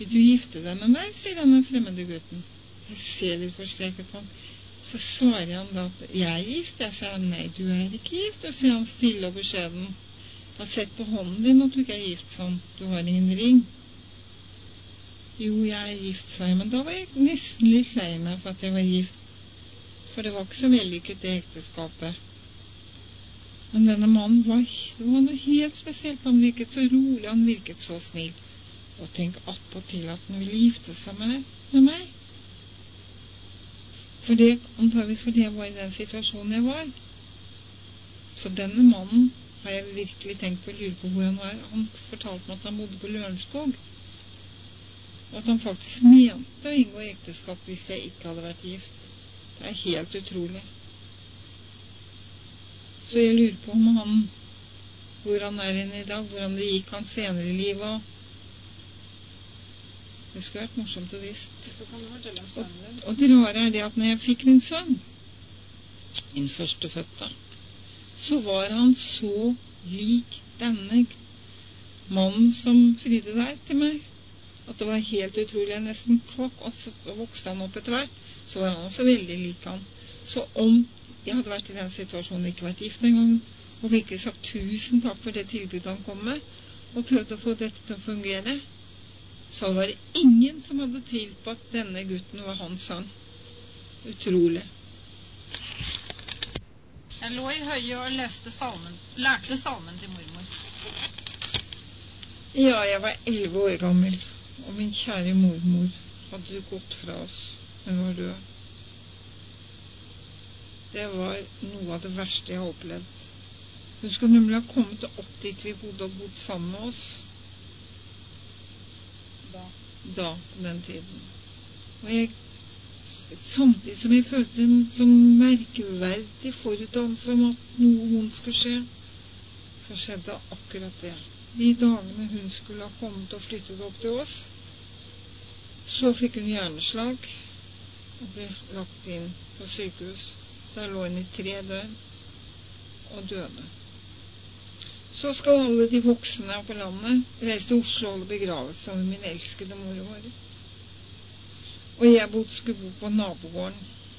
vil du gifte deg med meg, sier denne fremmede gutten. Jeg ser litt forskrekket på ham. Så svarer han da at jeg er gift. Jeg sier nei, du er ikke gift. Og sier han stille og beskjeden. Jeg har sett på hånden din at du ikke er gift, sånn. Du har ingen ring. Jo, jeg er gift, sa jeg. Men da var jeg nesten litt lei meg for at jeg var gift. For det var ikke så vellykket det ekteskapet. Men denne mannen var, det var noe helt spesielt. Han virket så rolig, han virket så snill. Og tenk attpåtil at han ville gifte seg med, med meg. For det, antageligvis fordi jeg var i den situasjonen jeg var. Så denne mannen har jeg virkelig tenkt på å lure på hvor han var. Han fortalte meg at han bodde på Lørenskog. Og at han faktisk mente å inngå ekteskap hvis jeg ikke hadde vært gift. Det er helt utrolig. Så jeg lurer på om han, hvor han er inne i dag, hvordan det gikk han senere i livet. Og det skulle vært morsomt å visst. Og, og det rare er det at når jeg fikk min sønn, min førstefødte, så var han så lik denne mannen som fridde der til meg, at det var helt utrolig. Jeg nesten kvakk, og så vokste han opp etter hvert. Så var han også veldig lik han. Så om jeg hadde vært i den situasjonen, ikke vært gift en gang, og virkelig sagt tusen takk for det tilbudet han kom med, og prøvde å få dette til å fungere, så var det ingen som hadde tvilt på at denne gutten var hans sønn. Utrolig. Jeg lå i høyet og leste salmen, lærte salmen til mormor. Ja, jeg var elleve år gammel, og min kjære mormor hadde gått fra oss. Hun var død. Det var noe av det verste jeg har opplevd. Hun skulle nemlig ha kommet opp dit vi bodde og bodd sammen med oss. Da, da på den tiden. Og jeg, samtidig som jeg følte en sånn merkeverdig forutdannelse om at noe vondt skulle skje, så skjedde akkurat det. De dagene hun skulle ha kommet og flyttet opp til oss, så fikk hun hjerneslag og ble lagt inn på sykehus. Der lå hun i tre døgn og døde. Så skal alle de voksne på landet reise til Oslo og holde begravelse over min elskede mormor. Og jeg bodde, skulle bo på nabogården.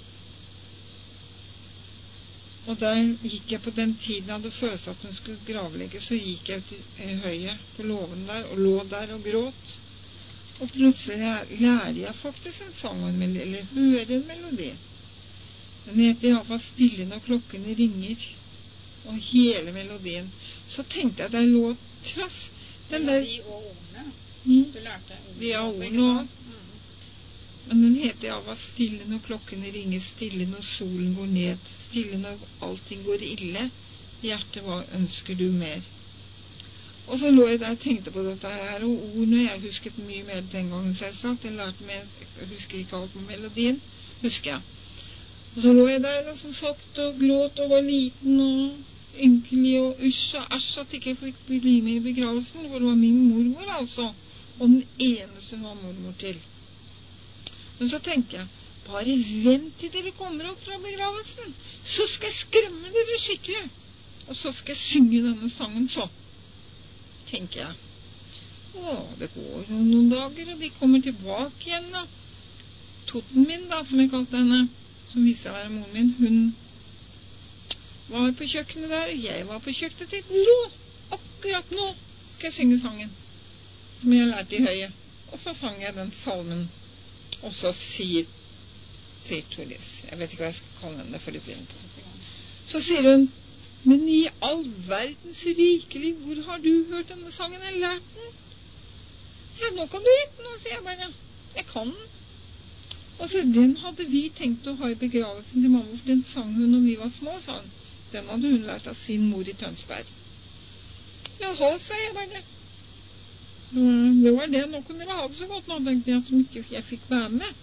Og der gikk jeg på den tiden jeg hadde følelse at hun skulle gravlegge, så gikk jeg til høyet på låven der og lå der og gråt. Og plutselig lærer jeg faktisk en sang, eller hører en melodi. Den heter i hvert fall Stille når klokkene ringer, og hele melodien. Så tenkte jeg der lå trass. Den der... De og ordene. Mm. Du lærte ordene. De og ordene også. Mm. Men den heter i hvert fall Stille når klokkene ringer, stille når solen går ned, stille når allting går ille. Hjertet, hva ønsker du mer? Og så lå jeg der og tenkte på dette her, og ordene, jeg husket mye mer den gangen selvsagt. Jeg lærte meg, jeg husker ikke alt med melodien, husker jeg. Og så lå jeg der og som sagt og gråt og var liten og ynkelig og usj og æsj at ikke jeg fikk bli med i begravelsen, for det var min mormor altså, og den eneste hun var mormor til. Men så tenker jeg, bare vent til dere kommer opp fra begravelsen, så skal jeg skremme dere skikkelig, og så skal jeg synge denne sangen så, tenker jeg. Å, det går jo noen dager, og de kommer tilbake igjen da. Totten min da, som jeg kalte henne, som viste å være moren min, hun var på kjøkkenet der, og jeg var på kjøkkenet til. Nå, akkurat nå, skal jeg synge sangen, som jeg lærte i høyet. Og så sang jeg den salmen, og så sier, sier Toris, jeg vet ikke hva jeg skal kalle henne for det fint. Så sier hun, men i all verdens rikelig, hvor har du hørt denne sangen? Jeg har lært den. Ja, nå kan du hit den, sier jeg bare. Jeg kan den. Og så den hadde vi tenkt å ha i begravelsen til mamma, for den sang hun når vi var små, sa hun. Den hadde hun lært av sin mor i Tønsberg. Jaha, sa jeg bare. Det var det, nå kunne dere ha det så godt, nå tenkte jeg, som ikke jeg fikk være med.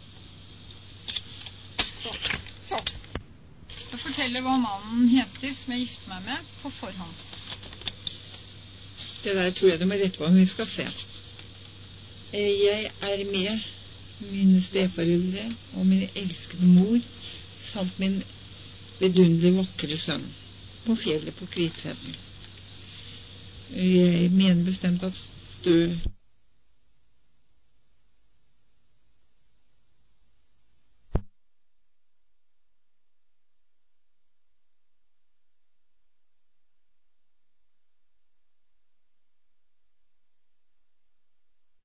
Så, så. Jeg forteller hva mannen heter som jeg gifter meg med på forhånd. Det der tror jeg du må rette på om vi skal se. Jeg er med mine steforeldre og min elskede mor, samt min vidunderlig vakre sønn, på fjellet på Kvitfjell. Jeg mener bestemt at stø